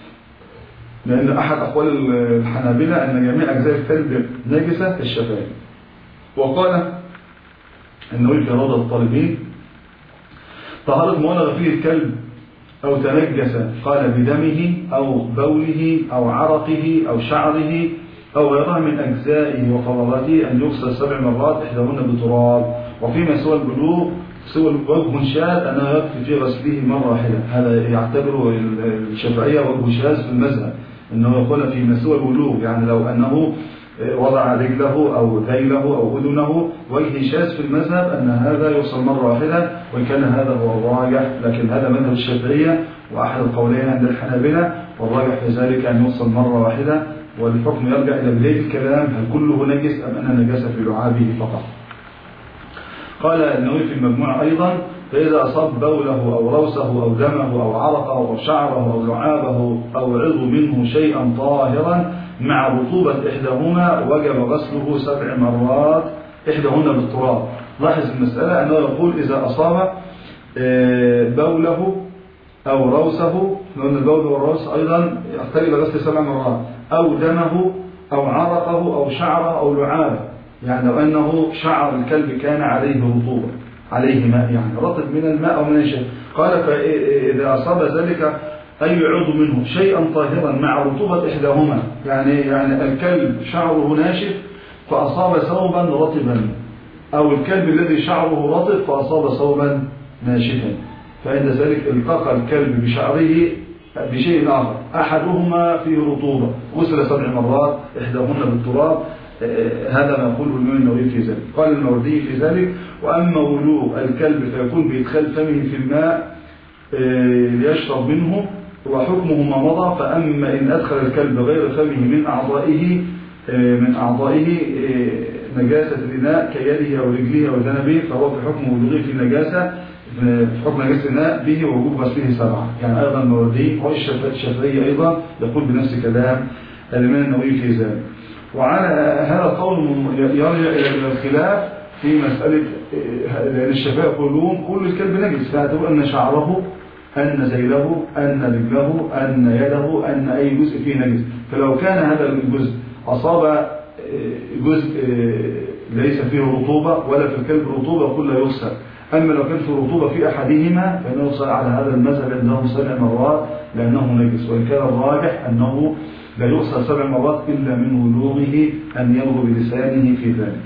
A: لأن أحد أقوال الحنابلة أن جميع أجزاء الكلب نجسة في الشفايف. وقال النووي في روضة الطالبين: طهارة ما ولغ فيه الكلب أو تنجس، قال بدمه أو بوله أو عرقه أو شعره أو غيرها من أجزائه وفضلاته أن يغسل 7 مرات إحداهن بتراب. وفيما سوى البلوغ سوى وجه شاذ أنه يكفي في غسله مرة واحدة. هذا يعتبره الشافعية وجه شاذ في المذهب، أنه يقول فيما سوى البلوغ، يعني لو أنه وضع رجله أو ذيله أو أذنه، وجه شاذ في المذهب أن هذا يغسل مرة واحدة، وإن كان هذا هو الراجح، لكن هذا مذهب الشافعية وأحد القولين عند الحنابلة، والراجح في ذلك أن يغسل مرة واحدة. والحكم يرجع إلى بداية الكلام: هل كله نجس أم أن النجاسة في لعابه فقط؟ قال النووي في المجموع أيضا: فإذا أصاب بوله أو روسه أو دمه أو عرقه أو شعره أو لعابه أو عضو منه شيئا طاهرا مع رطوبة إحداهما وجب غسله 7 مرات إحداهن بالتراب. لاحظ المسألة أنه يقول إذا أصاب بوله أو روسه، لأن البول والروس أيضا يحتاج إلى غسل 7 مرات، أو دمه أو عرقه أو شعره أو لعابه، يعني لو أنه شعر الكلب كان عليه رطوبة، عليه ماء، يعني رطب من الماء أو من الشيء. قال: فإذا أصاب ذلك أي عضو منه شيئا طاهرا مع رطوبة إحداهما، يعني الكلب شعره ناشف فأصاب ثوبا رطبا، أو الكلب الذي شعره رطب فأصاب ثوبا ناشفا، فعند ذلك التقى الكلب بشعره بشيء آخر أحدهما فيه رطوبة، غسل 7 مرات إحداهن بالتراب. هذا ما يقوله الإمام النووي في ذلك. قال الماوردي في ذلك: وأما ولوغ الكلب فيكون بإدخال فمه في الماء ليشرب منه وحكمه ما مضى. فأما إن أدخل الكلب غير فمه من أعضائه نجاسة الإناء كيده أو رجله أو ذنبه، فهو في حكم ولوغه في النجاسة، في حكم نجاسة الإناء به ووجوب غسله 7. يعني أيضا الماوردي والشافعي أيضا يقول بنفس كلام الإمام النووي في ذلك. وعلى هذا القول يرجع إلى الخلاف في مسألة لأن الشافعية يقولون كل الكلب نجس، فاعتبر أن شعره، أن ذيله، أن رجله، أن يده، أن أي جزء فيه نجس. فلو كان هذا الجزء أصاب جزء ليس فيه رطوبة ولا في الكلب رطوبة كله يغسل. أما لو كان في رطوبة في أحدهما فإنه يغسل على هذا المذهب عندهم 7 مرات لأنه نجس، وإن كان الراجح أنه لا يغسل 7 مرات إلا من ولوغه أن يلغو بلسانه في ذلك.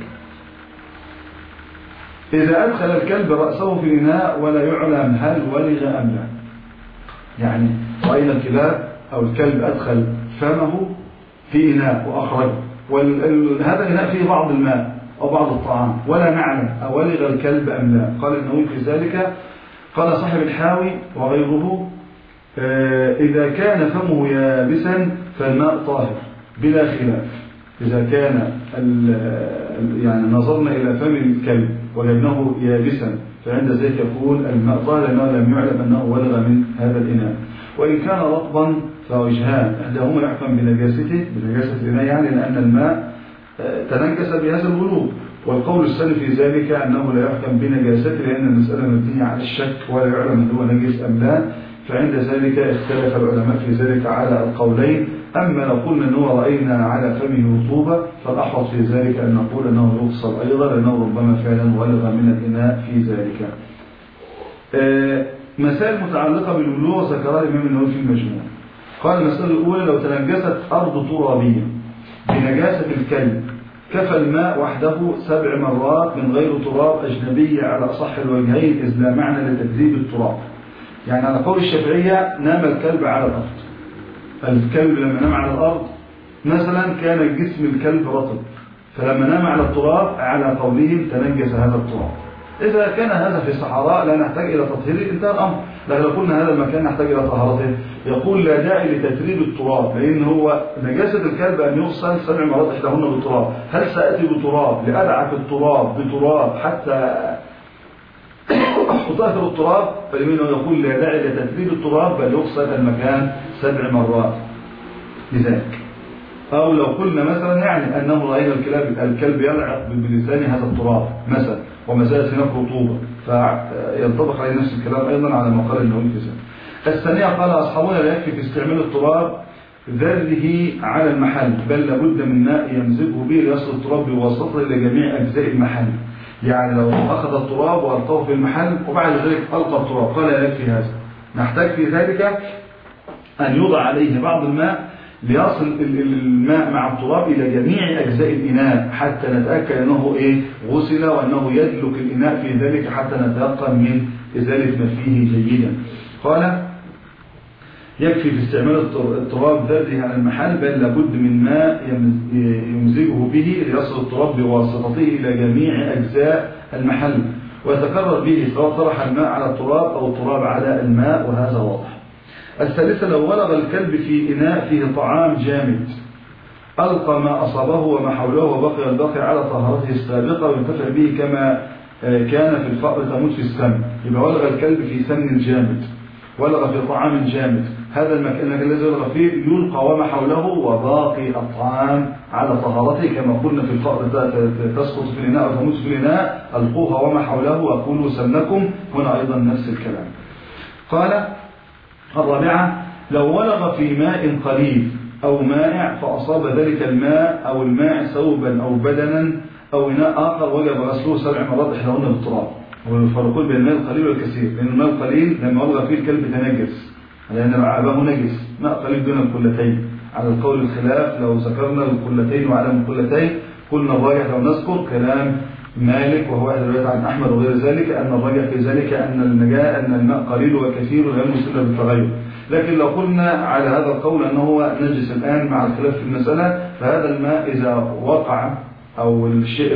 A: إذا أدخل الكلب رأسه في الإناء ولا يعلم هل ولغ أم لا، يعني رأينا الكلاب أو الكلب أدخل فمه في إناء وأخرجه، وهذا الإناء فيه بعض الماء أو بعض الطعام ولا نعلم أولغ الكلب أم لا. قال النووي في ذلك، قال صاحب الحاوي وغيره إذا كان فمه يابسا فالماء طاهر بلا خلاف. إذا كان يعني نظرنا إلى فم الكلب وجدناه يابسا فعند ذلك يكون الماء طاهر لأنه لم يعلم أنه ولغ من هذا الإناء. وإن كان رطبا فوجهان، إحداهما يحكم بنجاسته بنجاسة الإناء، يعني لأن الماء تنجس بهذا الولوغ، والقول الثاني في ذلك أنه لا يحكم بنجاسته لأن المسألة مبنية على الشك ولا يعلم أن هو نجس أم لا، فعند ذلك اختلف العلماء في ذلك على القولين. أما لو قلنا أنه رأينا على فمه رطوبة فالأحوط في ذلك أن نقول أنه يغسل أيضا لأنه ربما فعلا ولغ من الإناء في ذلك. مسائل متعلقة بالولوغ ذكرها الإمام النووي في المجموع. قال المسألة الأولى لو تنجست أرض ترابية بنجاسة الكلب كفى الماء وحده 7 مرات من غير تراب أجنبي على أصح الوجهين، إذ لا معنى لتكذيب التراب. يعني على قول الشافعية نام الكلب على الأرض، الكلب لما نام على الأرض مثلا كان جسم الكلب رطب، فلما نام على التراب على قولهم تنجس هذا التراب. إذا كان هذا في صحراء لا نحتاج إلى تطهيره انتهى الأمر، لكن لو قلنا هذا المكان نحتاج إلى طهارته يقول لا داعي لتتريب التراب، لأن هو نجاسة الكلب أن يغسل 7 مرات إحداهن بالتراب. هل سأتي بتراب لأدعك التراب بتراب حتى أطهر التراب؟ فلمنه يقول لا داعي لتتريب التراب بل يغسل المكان 7 مرات لذلك. أو لو قلنا مثلا يعني أنه رأينا الكلب يلعق بلسان هذا التراب مثلا وما زالت هناك رطوبة، فينطبق عليه نفس الكلام أيضا على ما قال النووي في ذلك. الثانية قال أصحابنا لا يكفي في استعمال التراب ذره على المحل، بل لابد من ماء يمزجه به ليصل التراب بواسطته إلى جميع أجزاء المحل. يعني لو أخذ التراب وألقاه في المحل وبعد ذلك ألقى التراب قال لا يكفي هذا، نحتاج في ذلك أن يوضع عليه بعض الماء ليصل الماء مع التراب إلى جميع أجزاء الإناء حتى نتأكد أنه غسل وأنه يدلك الإناء في ذلك حتى نتيقن من إزالة ما فيه جيدا. قال يكفي في استعمال التراب ذاته على المحل، بل لابد من ماء يمزجه به ليصل التراب بواسطته إلى جميع أجزاء المحل ويتكرر به سواء طرح الماء على التراب أو التراب على الماء، وهذا واضح. الثالثة لو ولغ الكلب في إناء فيه طعام جامد ألقى ما أصابه وما حوله وبقي الباقي على طهارته السابقة وينتفع به كما كان في الفأر تموت في السم. يبقى ولغ الكلب في سمن جامد، ولغ في طعام جامد، هذا المكان الذي ولغ فيه يلقى وما حوله وباقي الطعام على طهارته كما قلنا في الفأر تسقط في الإناء أو تموت في الإناء ألقوها وما حوله وأكلوا سمنكم، هنا أيضا نفس الكلام. قال الرابعة لو ولغ في ماء قليل أو مائع فأصاب ذلك الماء أو الماء ثوبا أو بدنا أو إناء آخر وجب غسله 7 مرات إحداهن بالتراب. ويفرقون بين الماء القليل والكثير، لأن الماء القليل لما ولغ فيه الكلب تنجس لأن عابه نجس، ماء قليل دون القلتين على القول الخلاف. لو ذكرنا القلتين وعدم القلتين قلنا الراجح لو نذكر كلام مالك وهو واحد رواية عن أحمد وغير ذلك أن الراجح في ذلك أن الماء قليل وكثير لا يمس إلا بالتغير. لكن لو قلنا على هذا القول أنه هو نجس الآن مع الخلاف في المسألة، فهذا الماء إذا وقع أو الشيء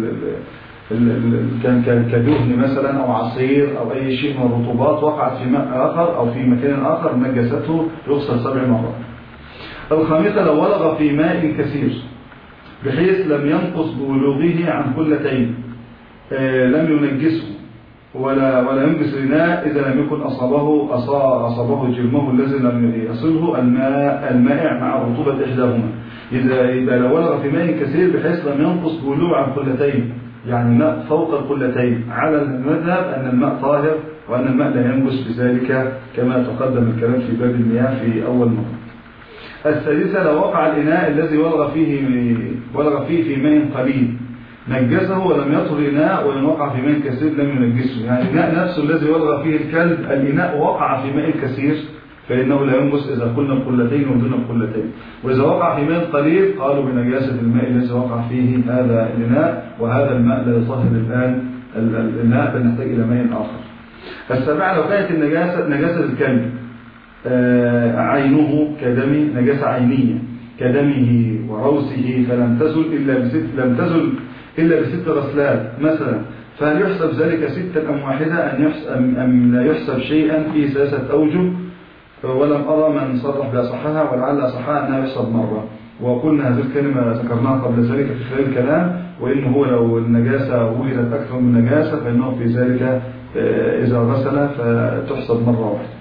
A: كان كدهن مثلا أو عصير أو أي شيء من الرطوبات وقعت في ماء آخر أو في مكان آخر نجسته يغسل 7 مرات. الخامسة لو ولغ في ماء كثير بحيث لم ينقص بولوغه عن قلتين لم ينجسه ولا ينجس الإناء إذا لم يكن أصابه جرمه الذي لم يصله المائع مع رطوبة إحداهما. إذا لو ولغ في ماء كثير بحيث لم ينقص بولوغ عن قلتين يعني ماء فوق القلتين. على المذهب أن الماء طاهر وأن الماء لا ينجس بذلك كما تقدم الكلام في باب المياه في أول مرة. السادسة لو وقع الإناء الذي ولغ فيه في ماء قليل نجسه ولم يطهر الإناء، وإن وقع في ماء كثير لم ينجسه. يعني الإناء نفسه الذي ولغ فيه الكلب، الإناء وقع في ماء كثير فإنه لا ينجس إذا قلنا القلتين ودون القلتين. وإذا وقع في ماء قليل قالوا بنجاسة الماء الذي وقع فيه هذا الإناء، وهذا الماء لا يطهر الآن الإناء بل نحتاج إلى ماء آخر. السابعة لو كانت نجاسة الكلب عينه كدم، نجاسة عينية كدمه وروسه فلم تزل إلا بست غسلات مثلا، فهل يحسب ذلك ستا أم واحدة أم لا يحسب شيئا في 3 أوجه؟ ولم أرى من صرح بأصحها، ولعل أصحها أنها يحسب مرة. وقلنا هذه الكلمة ذكرناها قبل ذلك في خلال الكلام، وإنه لو النجاسة وجدت أكثر من نجاسة فإنه في ذلك إذا غسل فتحسب مرة واحدة.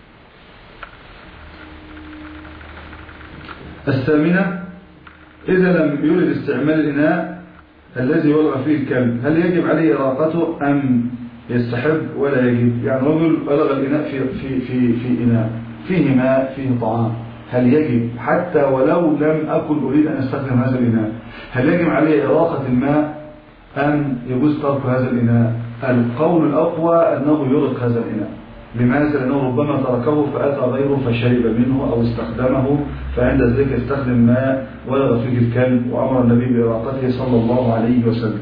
A: الثامنة إذا لم يرد استعمال الإناء الذي ولغ فيه الكلب هل يجب عليه إراقته أم يستحب ولا يجب؟ يعني رجل ولغ الإناء في إناء فيه ماء فيه طعام، هل يجب حتى ولو لم أكن أريد أن أستخدم هذا الإناء، هل يجب عليه إراقة الماء أم يجوز ترك هذا الإناء؟ القول الأقوى أنه يرق هذا الإناء. لماذا؟ لأنه ربما تركه فأتى غيره فشرب منه أو استخدمه، فعند ذلك استخدم ماء ولغ فيه الكلب، وأمر النبي بإراقته صلى الله عليه وسلم.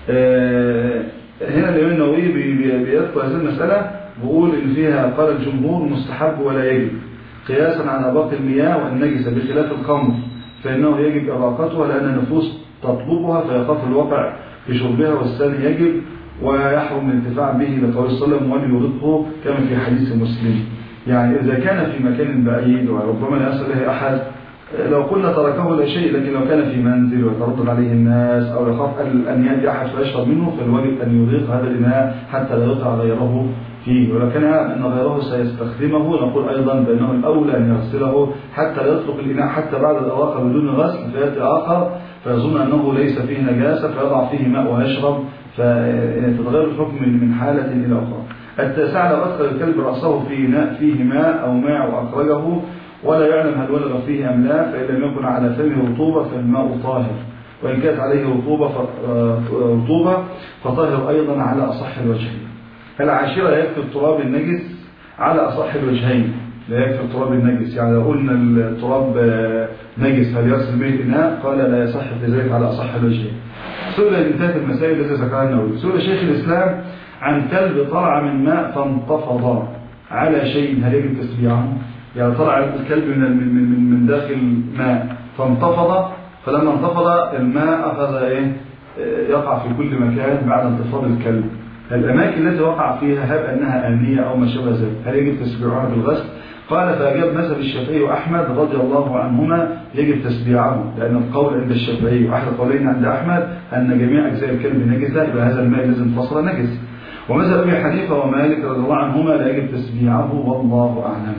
A: هنا الإمام النووي بيذكر هذه المسألة، بيقول إن فيها قال الجمهور مستحب ولا يجب، قياسا على باقي المياه والنجسة بخلاف الخمر فإنه يجب إراقتها لأن النفوس تطلبها فيخاف الوقع في شربها، والثاني يجب ويحرم الانتفاع به لقول صلى الله عليه وسلم وليرقه كما في حديث مسلم. يعني إذا كان في مكان بعيد وربما لا يصل إليه أحد لو قلنا تركه لا شيء، لكن لو كان في منزل ويتردد عليه الناس أو يخاف أن يأتي أحد فيشرب منه فالواجب أن يغيق هذا الإناء حتى لا يقع غيره فيه. ولو كان أن غيره سيستخدمه نقول أيضا بأنه الأولى أن يغسله حتى لا يترك الإناء حتى بعد الإراقة بدون غسل فيأتي آخر فيظن أنه ليس فيه نجاسة فيضع فيه ماء ويشرب، فتتغير الحكم من حالة إلى أخرى. التاسعة لو أدخل الكلب رأسه في إناء فيه ماء أو ماء وأخرجه ولا يعلم هل ولغ فيه أم لا، فإن لم يكن على فمه رطوبة فالماء طاهر، وإن كانت عليه رطوبة فطاهر أيضا على أصح الوجهين. العاشرة لا يكفي التراب النجس على أصح الوجهين، لا يكفي التراب النجس، يعني لو قلنا التراب نجس هل يغسل به الإناء؟ قال لا يصح في ذلك على أصح الوجهين. سئل انتهت المسائل التي ذكرها النووي. سئل شيخ الإسلام عن كلب طلع من ماء فانتفض على شيء هل يجب تسبيعه؟ يعني طلع الكلب من داخل ماء فانتفض، فلما انتفض الماء أخذ يقع في كل مكان بعد انتفاض الكلب. الأماكن التي وقع فيها هب أنها آنية أو ما شابه ذلك هل يجب تسبيعها بالغسل؟ قال فأجاب مذهب الشافعي وأحمد رضي الله عنهما يجب تسبيعه، لأن القول عند الشافعي وأحد القولين عند أحمد أن جميع أجزاء الكلب نجسة، يبقى هذا الماء الذي انفصل نجس. ومذهب أبي حنيفة ومالك رضي الله عنهما لا يجب تسبيعه والله أعلم.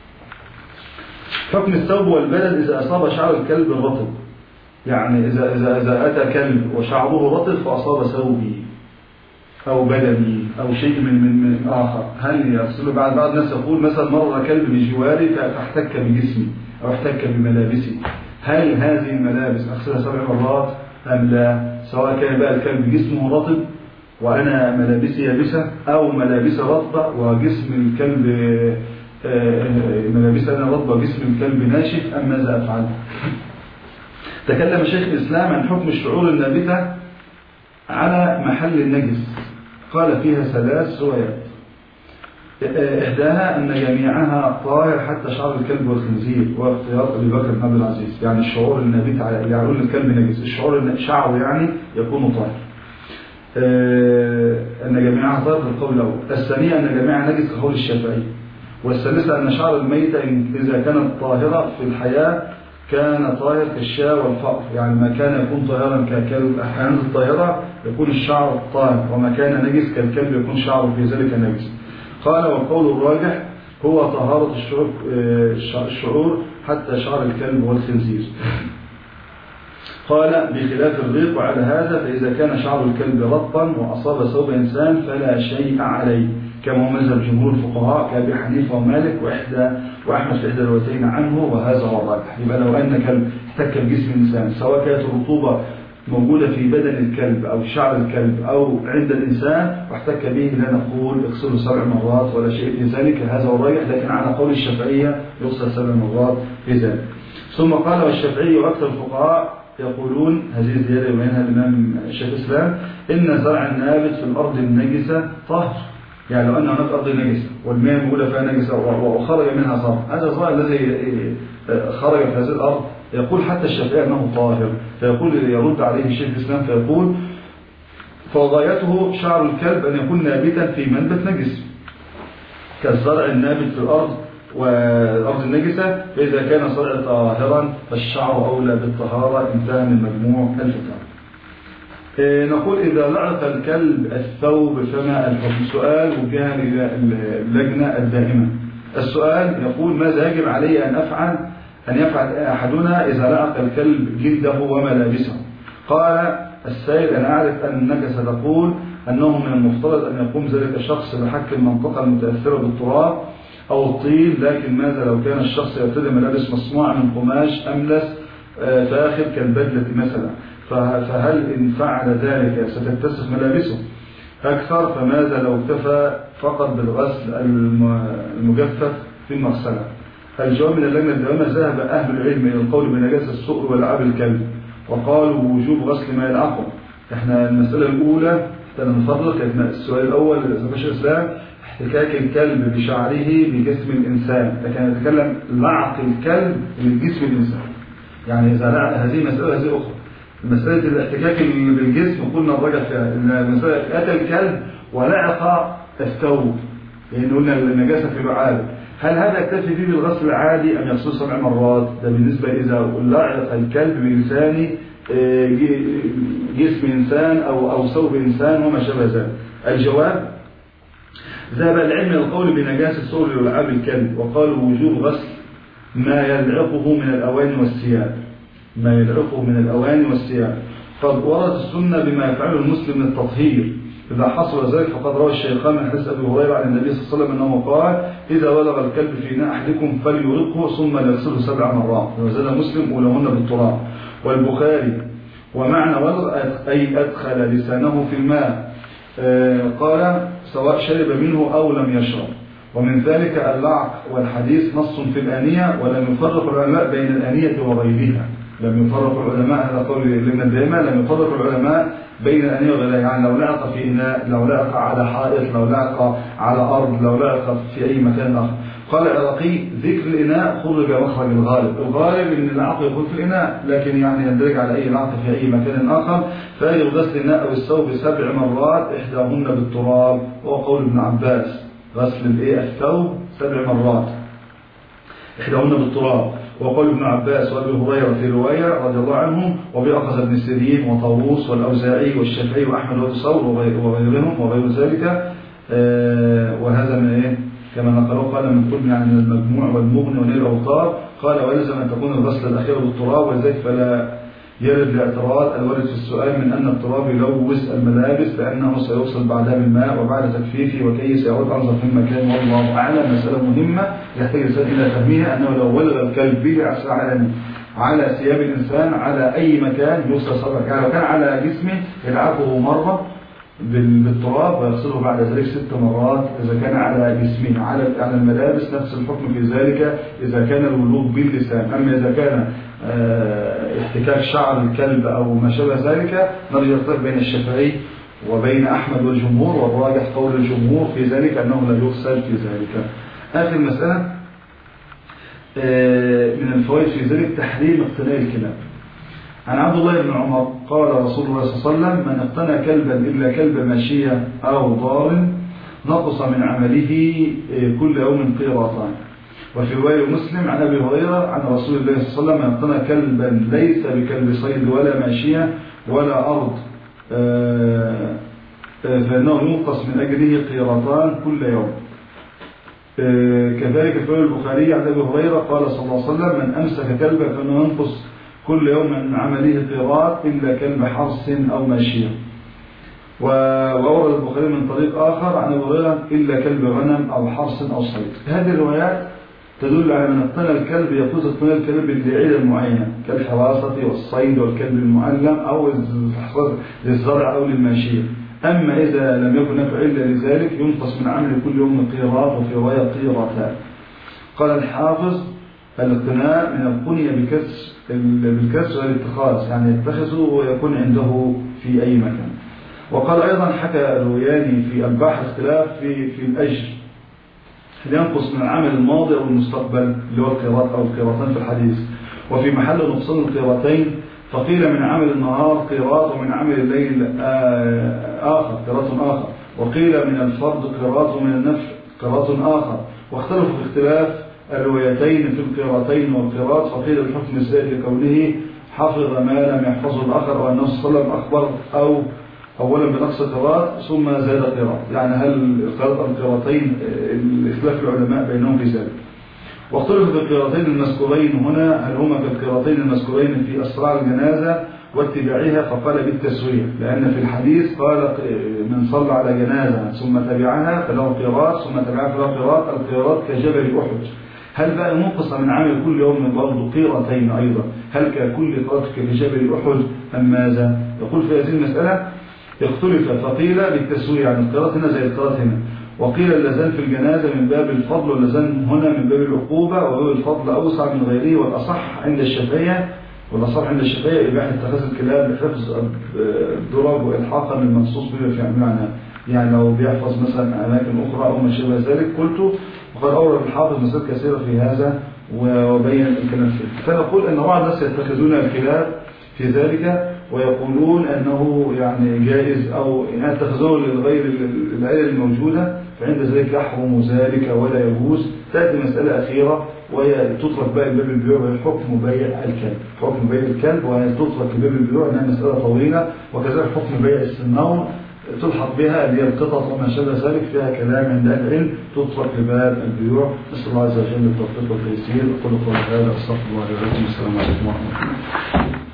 A: حكم الثوب والبدن إذا أصاب شعر الكلب الرطب، يعني إذا أتى كلب وشعره رطب فأصاب ثوبي أو بدني أو شيء من آخر هل يغسله؟ بعض الناس يقول مثلا مر كلب بجواري فاحتك بجسمي أو احتك بملابسي، هل هذه الملابس أغسلها 7 مرات أم لا؟ سواء كان بقى الكلب جسمه رطب وأنا ملابسي يابسة أو ملابسي رطبة وجسم الكلب ملابسي أنا رطبة وجسم الكلب ناشف أم ماذا أفعل؟ تكلم شيخ الإسلام عن حكم الشعور النابتة على محل النجس، قال فيها 3 روايات. إحداها أن جميعها طاهر حتى شعر الكلب والخنزير، واختيار أبي بكر بن عبد العزيز، يعني الشعور النابت على يعني يقول الكلب نجس، الشعور شعره يعني يكون طاهر. أن جميعها طاهر في القول الأول. الثانية أن جميعها نجس كقول الشافعي. والثالثة أن شعر الميتة إذا كانت طاهرة في الحياة كان طاهر كالشاة والفأر، يعني ما كان يكون طاهرا كالحيوانات الطاهرة يكون الشعر طاهر، وما كان نجس كالكلب يكون شعره في ذلك نجس. قال والقول الراجح هو طهارة الشعور حتى شعر الكلب والخنزير. قال بخلاف الريق. وعلى هذا فإذا كان شعر الكلب رطبا وأصاب ثوب إنسان فلا شيء عليه، كما هو مذهب جمهور الفقهاء كأبي حنيفة ومالك وأحمد في إحدى الروايتين عنه، وهذا هو الراجح. يبقى لو أن كلب احتك بجسم الإنسان، سواء كانت الرطوبة موجودة في بدن الكلب أو شعر الكلب أو عند الإنسان واحتك به، لا نقول اغسله 7 مرات ولا شيء في ذلك، هذا هو الراجح. لكن على قول الشافعية يغسل 7 مرات في ذلك. ثم قال والشافعي وأكثر الفقهاء يقولون، هذه الزيادة يبينها الإمام شيخ الإسلام، إن زرع النابت في الأرض النجسة طاهر. يعني لو أن هناك أرض نجسة والمياه الموجودة فيها نجسة وخرج منها صار، هذا الزرع الذي خرج في هذه الأرض يقول حتى الشافعي أنه طاهر. فيقول يرد عليه شيخ الإسلام فيقول فغايته شعر الكلب أن يكون نابتا في منبت نجس كالزرع النابت في الأرض والأرض النجسة، فإذا كان الزرع طاهرا فالشعر أولى بالطهارة. انتهى من مجموع الفتاوى. نقول إذا لعق الكلب الثوب فما الحكم؟ سؤال وجه اللجنة الدائمة. السؤال يقول ماذا يجب علي أن يفعل أحدنا إذا لعق الكلب جلده وملابسه؟ قال السائل أنا أعرف أنك ستقول أنه من المفترض أن يقوم ذلك الشخص بحك المنطقة المتأثرة بالتراب أو الطين، لكن ماذا لو كان الشخص يرتدي ملابس مصنوعة من قماش أملس فاخر كالبدلة مثلا، فهل إن فعل ذلك ستتسخ ملابسه أكثر؟ فماذا لو اكتفى فقط بالغسل المجفف في المغسلة؟ الجواب من اللجنة الدائمة ذهب أهل العلم إلى القول بنجاسة السؤر ولعاب الكلب وقالوا بوجوب غسل ما يلعقه. احنا المسألة الأولى نفرق السؤال الأول لشيخ الإسلام احتكاك الكلب بشعره بجسم الإنسان، لكن نتكلم لعق الكلب بجسم الإنسان. يعني إذا هذه مسألة هذه أخرى. مسألة الاحتكاك بالجسم قلنا الرجع فيها إن مسألة أتى الكلب ولعق الثوب، لأن قلنا النجاسة في لعابه، هل هذا يكتفي فيه بالغسل العادي أم يغسل 7 مرات؟ ده بالنسبة إذا لعق الكلب بلسان جسم إنسان أو ثوب إنسان وما شابه ذلك. الجواب ذهب العلم القول بنجاسة سؤر ولعاب الكلب وقالوا وجوب غسل ما يلعقه من الأواني والثياب، ما يلعقه من الأواني والثياب. قد وردت السنة بما يفعله المسلم من التطهير، إذا حصل ذلك فقد روى الشيخان من حديث أبي هريرة عن النبي صلى الله عليه وسلم أنه قال إذا ولغ الكلب في إناء أحدكم فليرقه ثم يغسله 7 مرات، وزاد مسلم أولهن بالتراب. والبخاري ومعنى ولغ أي أدخل لسانه في الماء، قال سواء شرب منه أو لم يشرب. ومن ذلك اللعق، والحديث نص في الآنية ولم يفرق العلماء بين الآنية وغيرها. لم يفرق العلماء، هذا قول اللجنة الدائمة، لم يفرق العلماء بين الآنية وغيرها. يعني لو لعق في إناء، لو لعق على حائط، لو لعق على أرض، لو لعق في أي مكان آخر. قال العراقي ذكر الإناء خرج مخرج الغالب، الغالب إن العق يكون في الإناء، لكن يعني يندرج على أي لعق في أي مكان آخر. فيجب غسل الإناء أو الثوب 7 مرات إحداهن بالتراب، وهو قول ابن عباس غسل الثوب 7 مرات إحداهن بالتراب، وقال ابن عباس وابي هريرة في رواية رضي الله عنهم، وبأخذ ابن سيرين وطاووس والأوزاعي والشافعي وأحمد وثور وغيرهم وغير ذلك. وهذا من كما نقله قال من كل يعني من المجموع والمغني ونيل الأوطار. قال ولزم أن تكون الغسل الأخير بالتراب، ولذلك فلا يرد الاعتراض الوارد في السؤال من أن التراب يلوث الملابس لأنه سيوصل بعدها بالماء وبعد تجفيفه وكي سيعود أنظر في المكان، والله أعلم. مسألة مهمة يحتاج الإنسان إلى فهمها، أنه لو ولغ الكلب بعصا على ثياب الإنسان على أي مكان يوصل صدق، يعني لو كان على جسمه يلعقه مرة بالتراب ويغسله بعد ذلك 6 مرات إذا كان على جسمه. على الملابس نفس الحكم في ذلك إذا كان الولوغ باللسان. أما إذا كان احتكاك شعر الكلب أو ما شابه ذلك نرجع الفرق بين الشافعي وبين أحمد والجمهور، والراجح قول الجمهور في ذلك أنه لا يغسل في ذلك. آخر مسألة من الفوائد في ذلك تحريم اقتناء الكلاب. عن عبد الله بن عمر قال رسول الله صلى الله عليه وسلم من اقتنى كلبا إلا كلب ماشية أو ضار نقص من عمله كل يوم قيراطان. وفي رواية مسلم عن أبي هريرة عن رسول الله صلى الله عليه وسلم من اقتنى كلبا ليس بكلب صيد ولا ماشية ولا أرض فإنه ينقص من أجله قيراطان كل يوم. كذلك في رواية البخاري عن أبي هريرة قال صلى الله عليه وسلم من أمسك كلبا فإنه ينقص كل يوم من عمله قيراط إلا كلب حرس أو ماشية. وأورد البخاري من طريق آخر عن أبي هريرة إلا كلب غنم أو حرس أو صيد. هذه الروايات تدل على أن اقتنى الكلب يجوز اقتناء الكلب لعلة معينة كالحراسة والصيد والكلب المعلم أو للزرع أو للماشية. أما إذا لم يكن هناك علة لذلك ينقص من عمل كل يوم قيراط، وفي رواية قيرتان. قال الحافظ الاقتناء من القنية بالكسر والاتخاذ، يعني يتخذه ويكون عنده في أي مكان. وقال أيضا حكى الروياني في البحث اختلاف في الأجر، هل ينقص من العمل الماضي أو المستقبل اللي هو القيراط أو القيراطان في الحديث، وفي محل نقصان القيراطين، فقيل من عمل النهار قيراط ومن عمل الليل قيراط آخر، وقيل من الفرض قيراط ومن النفل قيراط آخر، واختلفوا في اختلاف الروايتين في القيراطين والقيراط، فقيل الحكم الزائد لكونه حفظ ما لم يحفظه الآخر، وأنه صلى الله عليه وسلم أخبر أولا بنقص قيراط ثم زاد قيراط، يعني هل القيراط أو القيراطين الاختلاف العلماء بينهم في ذلك. واختلف في القيراطين المذكورين هنا هل هما كالقيراطين المذكورين في أسرار الجنازة واتباعها، فقال بالتسوية، لأن في الحديث قال من صلى على جنازة ثم تبعها فله قيراط ثم تبعها فله قيراط، القيراط كجبل أحد. هل بقى منقص من عمل كل يوم برضه قيرتين أيضا، هل ككل قيراط كجبل أحد أم ماذا؟ يقول في هذه المسألة اختلف، فقيل بالتسوية، يعني القيراط هنا زي القيراط هنا، وقيل اللزان في الجنازة من باب الفضل، واللزان هنا من باب العقوبة، وباب الفضل أوسع من غيره. والأصح عند الشافعية إباحة اتخاذ الكلاب لحفظ الدرج وإلحاقا بالمنصوص به في معنى، يعني لو بيحفظ مثلا أماكن أخرى أو ما شابه ذلك. قلت وقد أورد الحافظ مسائل كثيرة في هذا وبين الكلام فيه. فنقول أن بعض الناس يتخذون الكلاب في ذلك ويقولون أنه يعني جائز أو يتخذونه لغير العلل الموجودة، فعند ذلك يحرم ذلك ولا يجوز. تأتي مسألة أخيرة وهي تطلق بقى باب البيوع، وهي حكم بيع الكلب. حكم بيع الكلب وهي تطلق باب البيوع، أنها مسألة طويلة. وكذلك حكم بيع السنون تلحق بها اللي هي القطط وما شابه ذلك، فيها كلام عند العلم تطلق لباب البيوع. نسأل الله عز وجل التوفيق والتيسير. أقول قولي هذا، أستغفر الله لي ولكم. السلام عليكم ورحمة الله.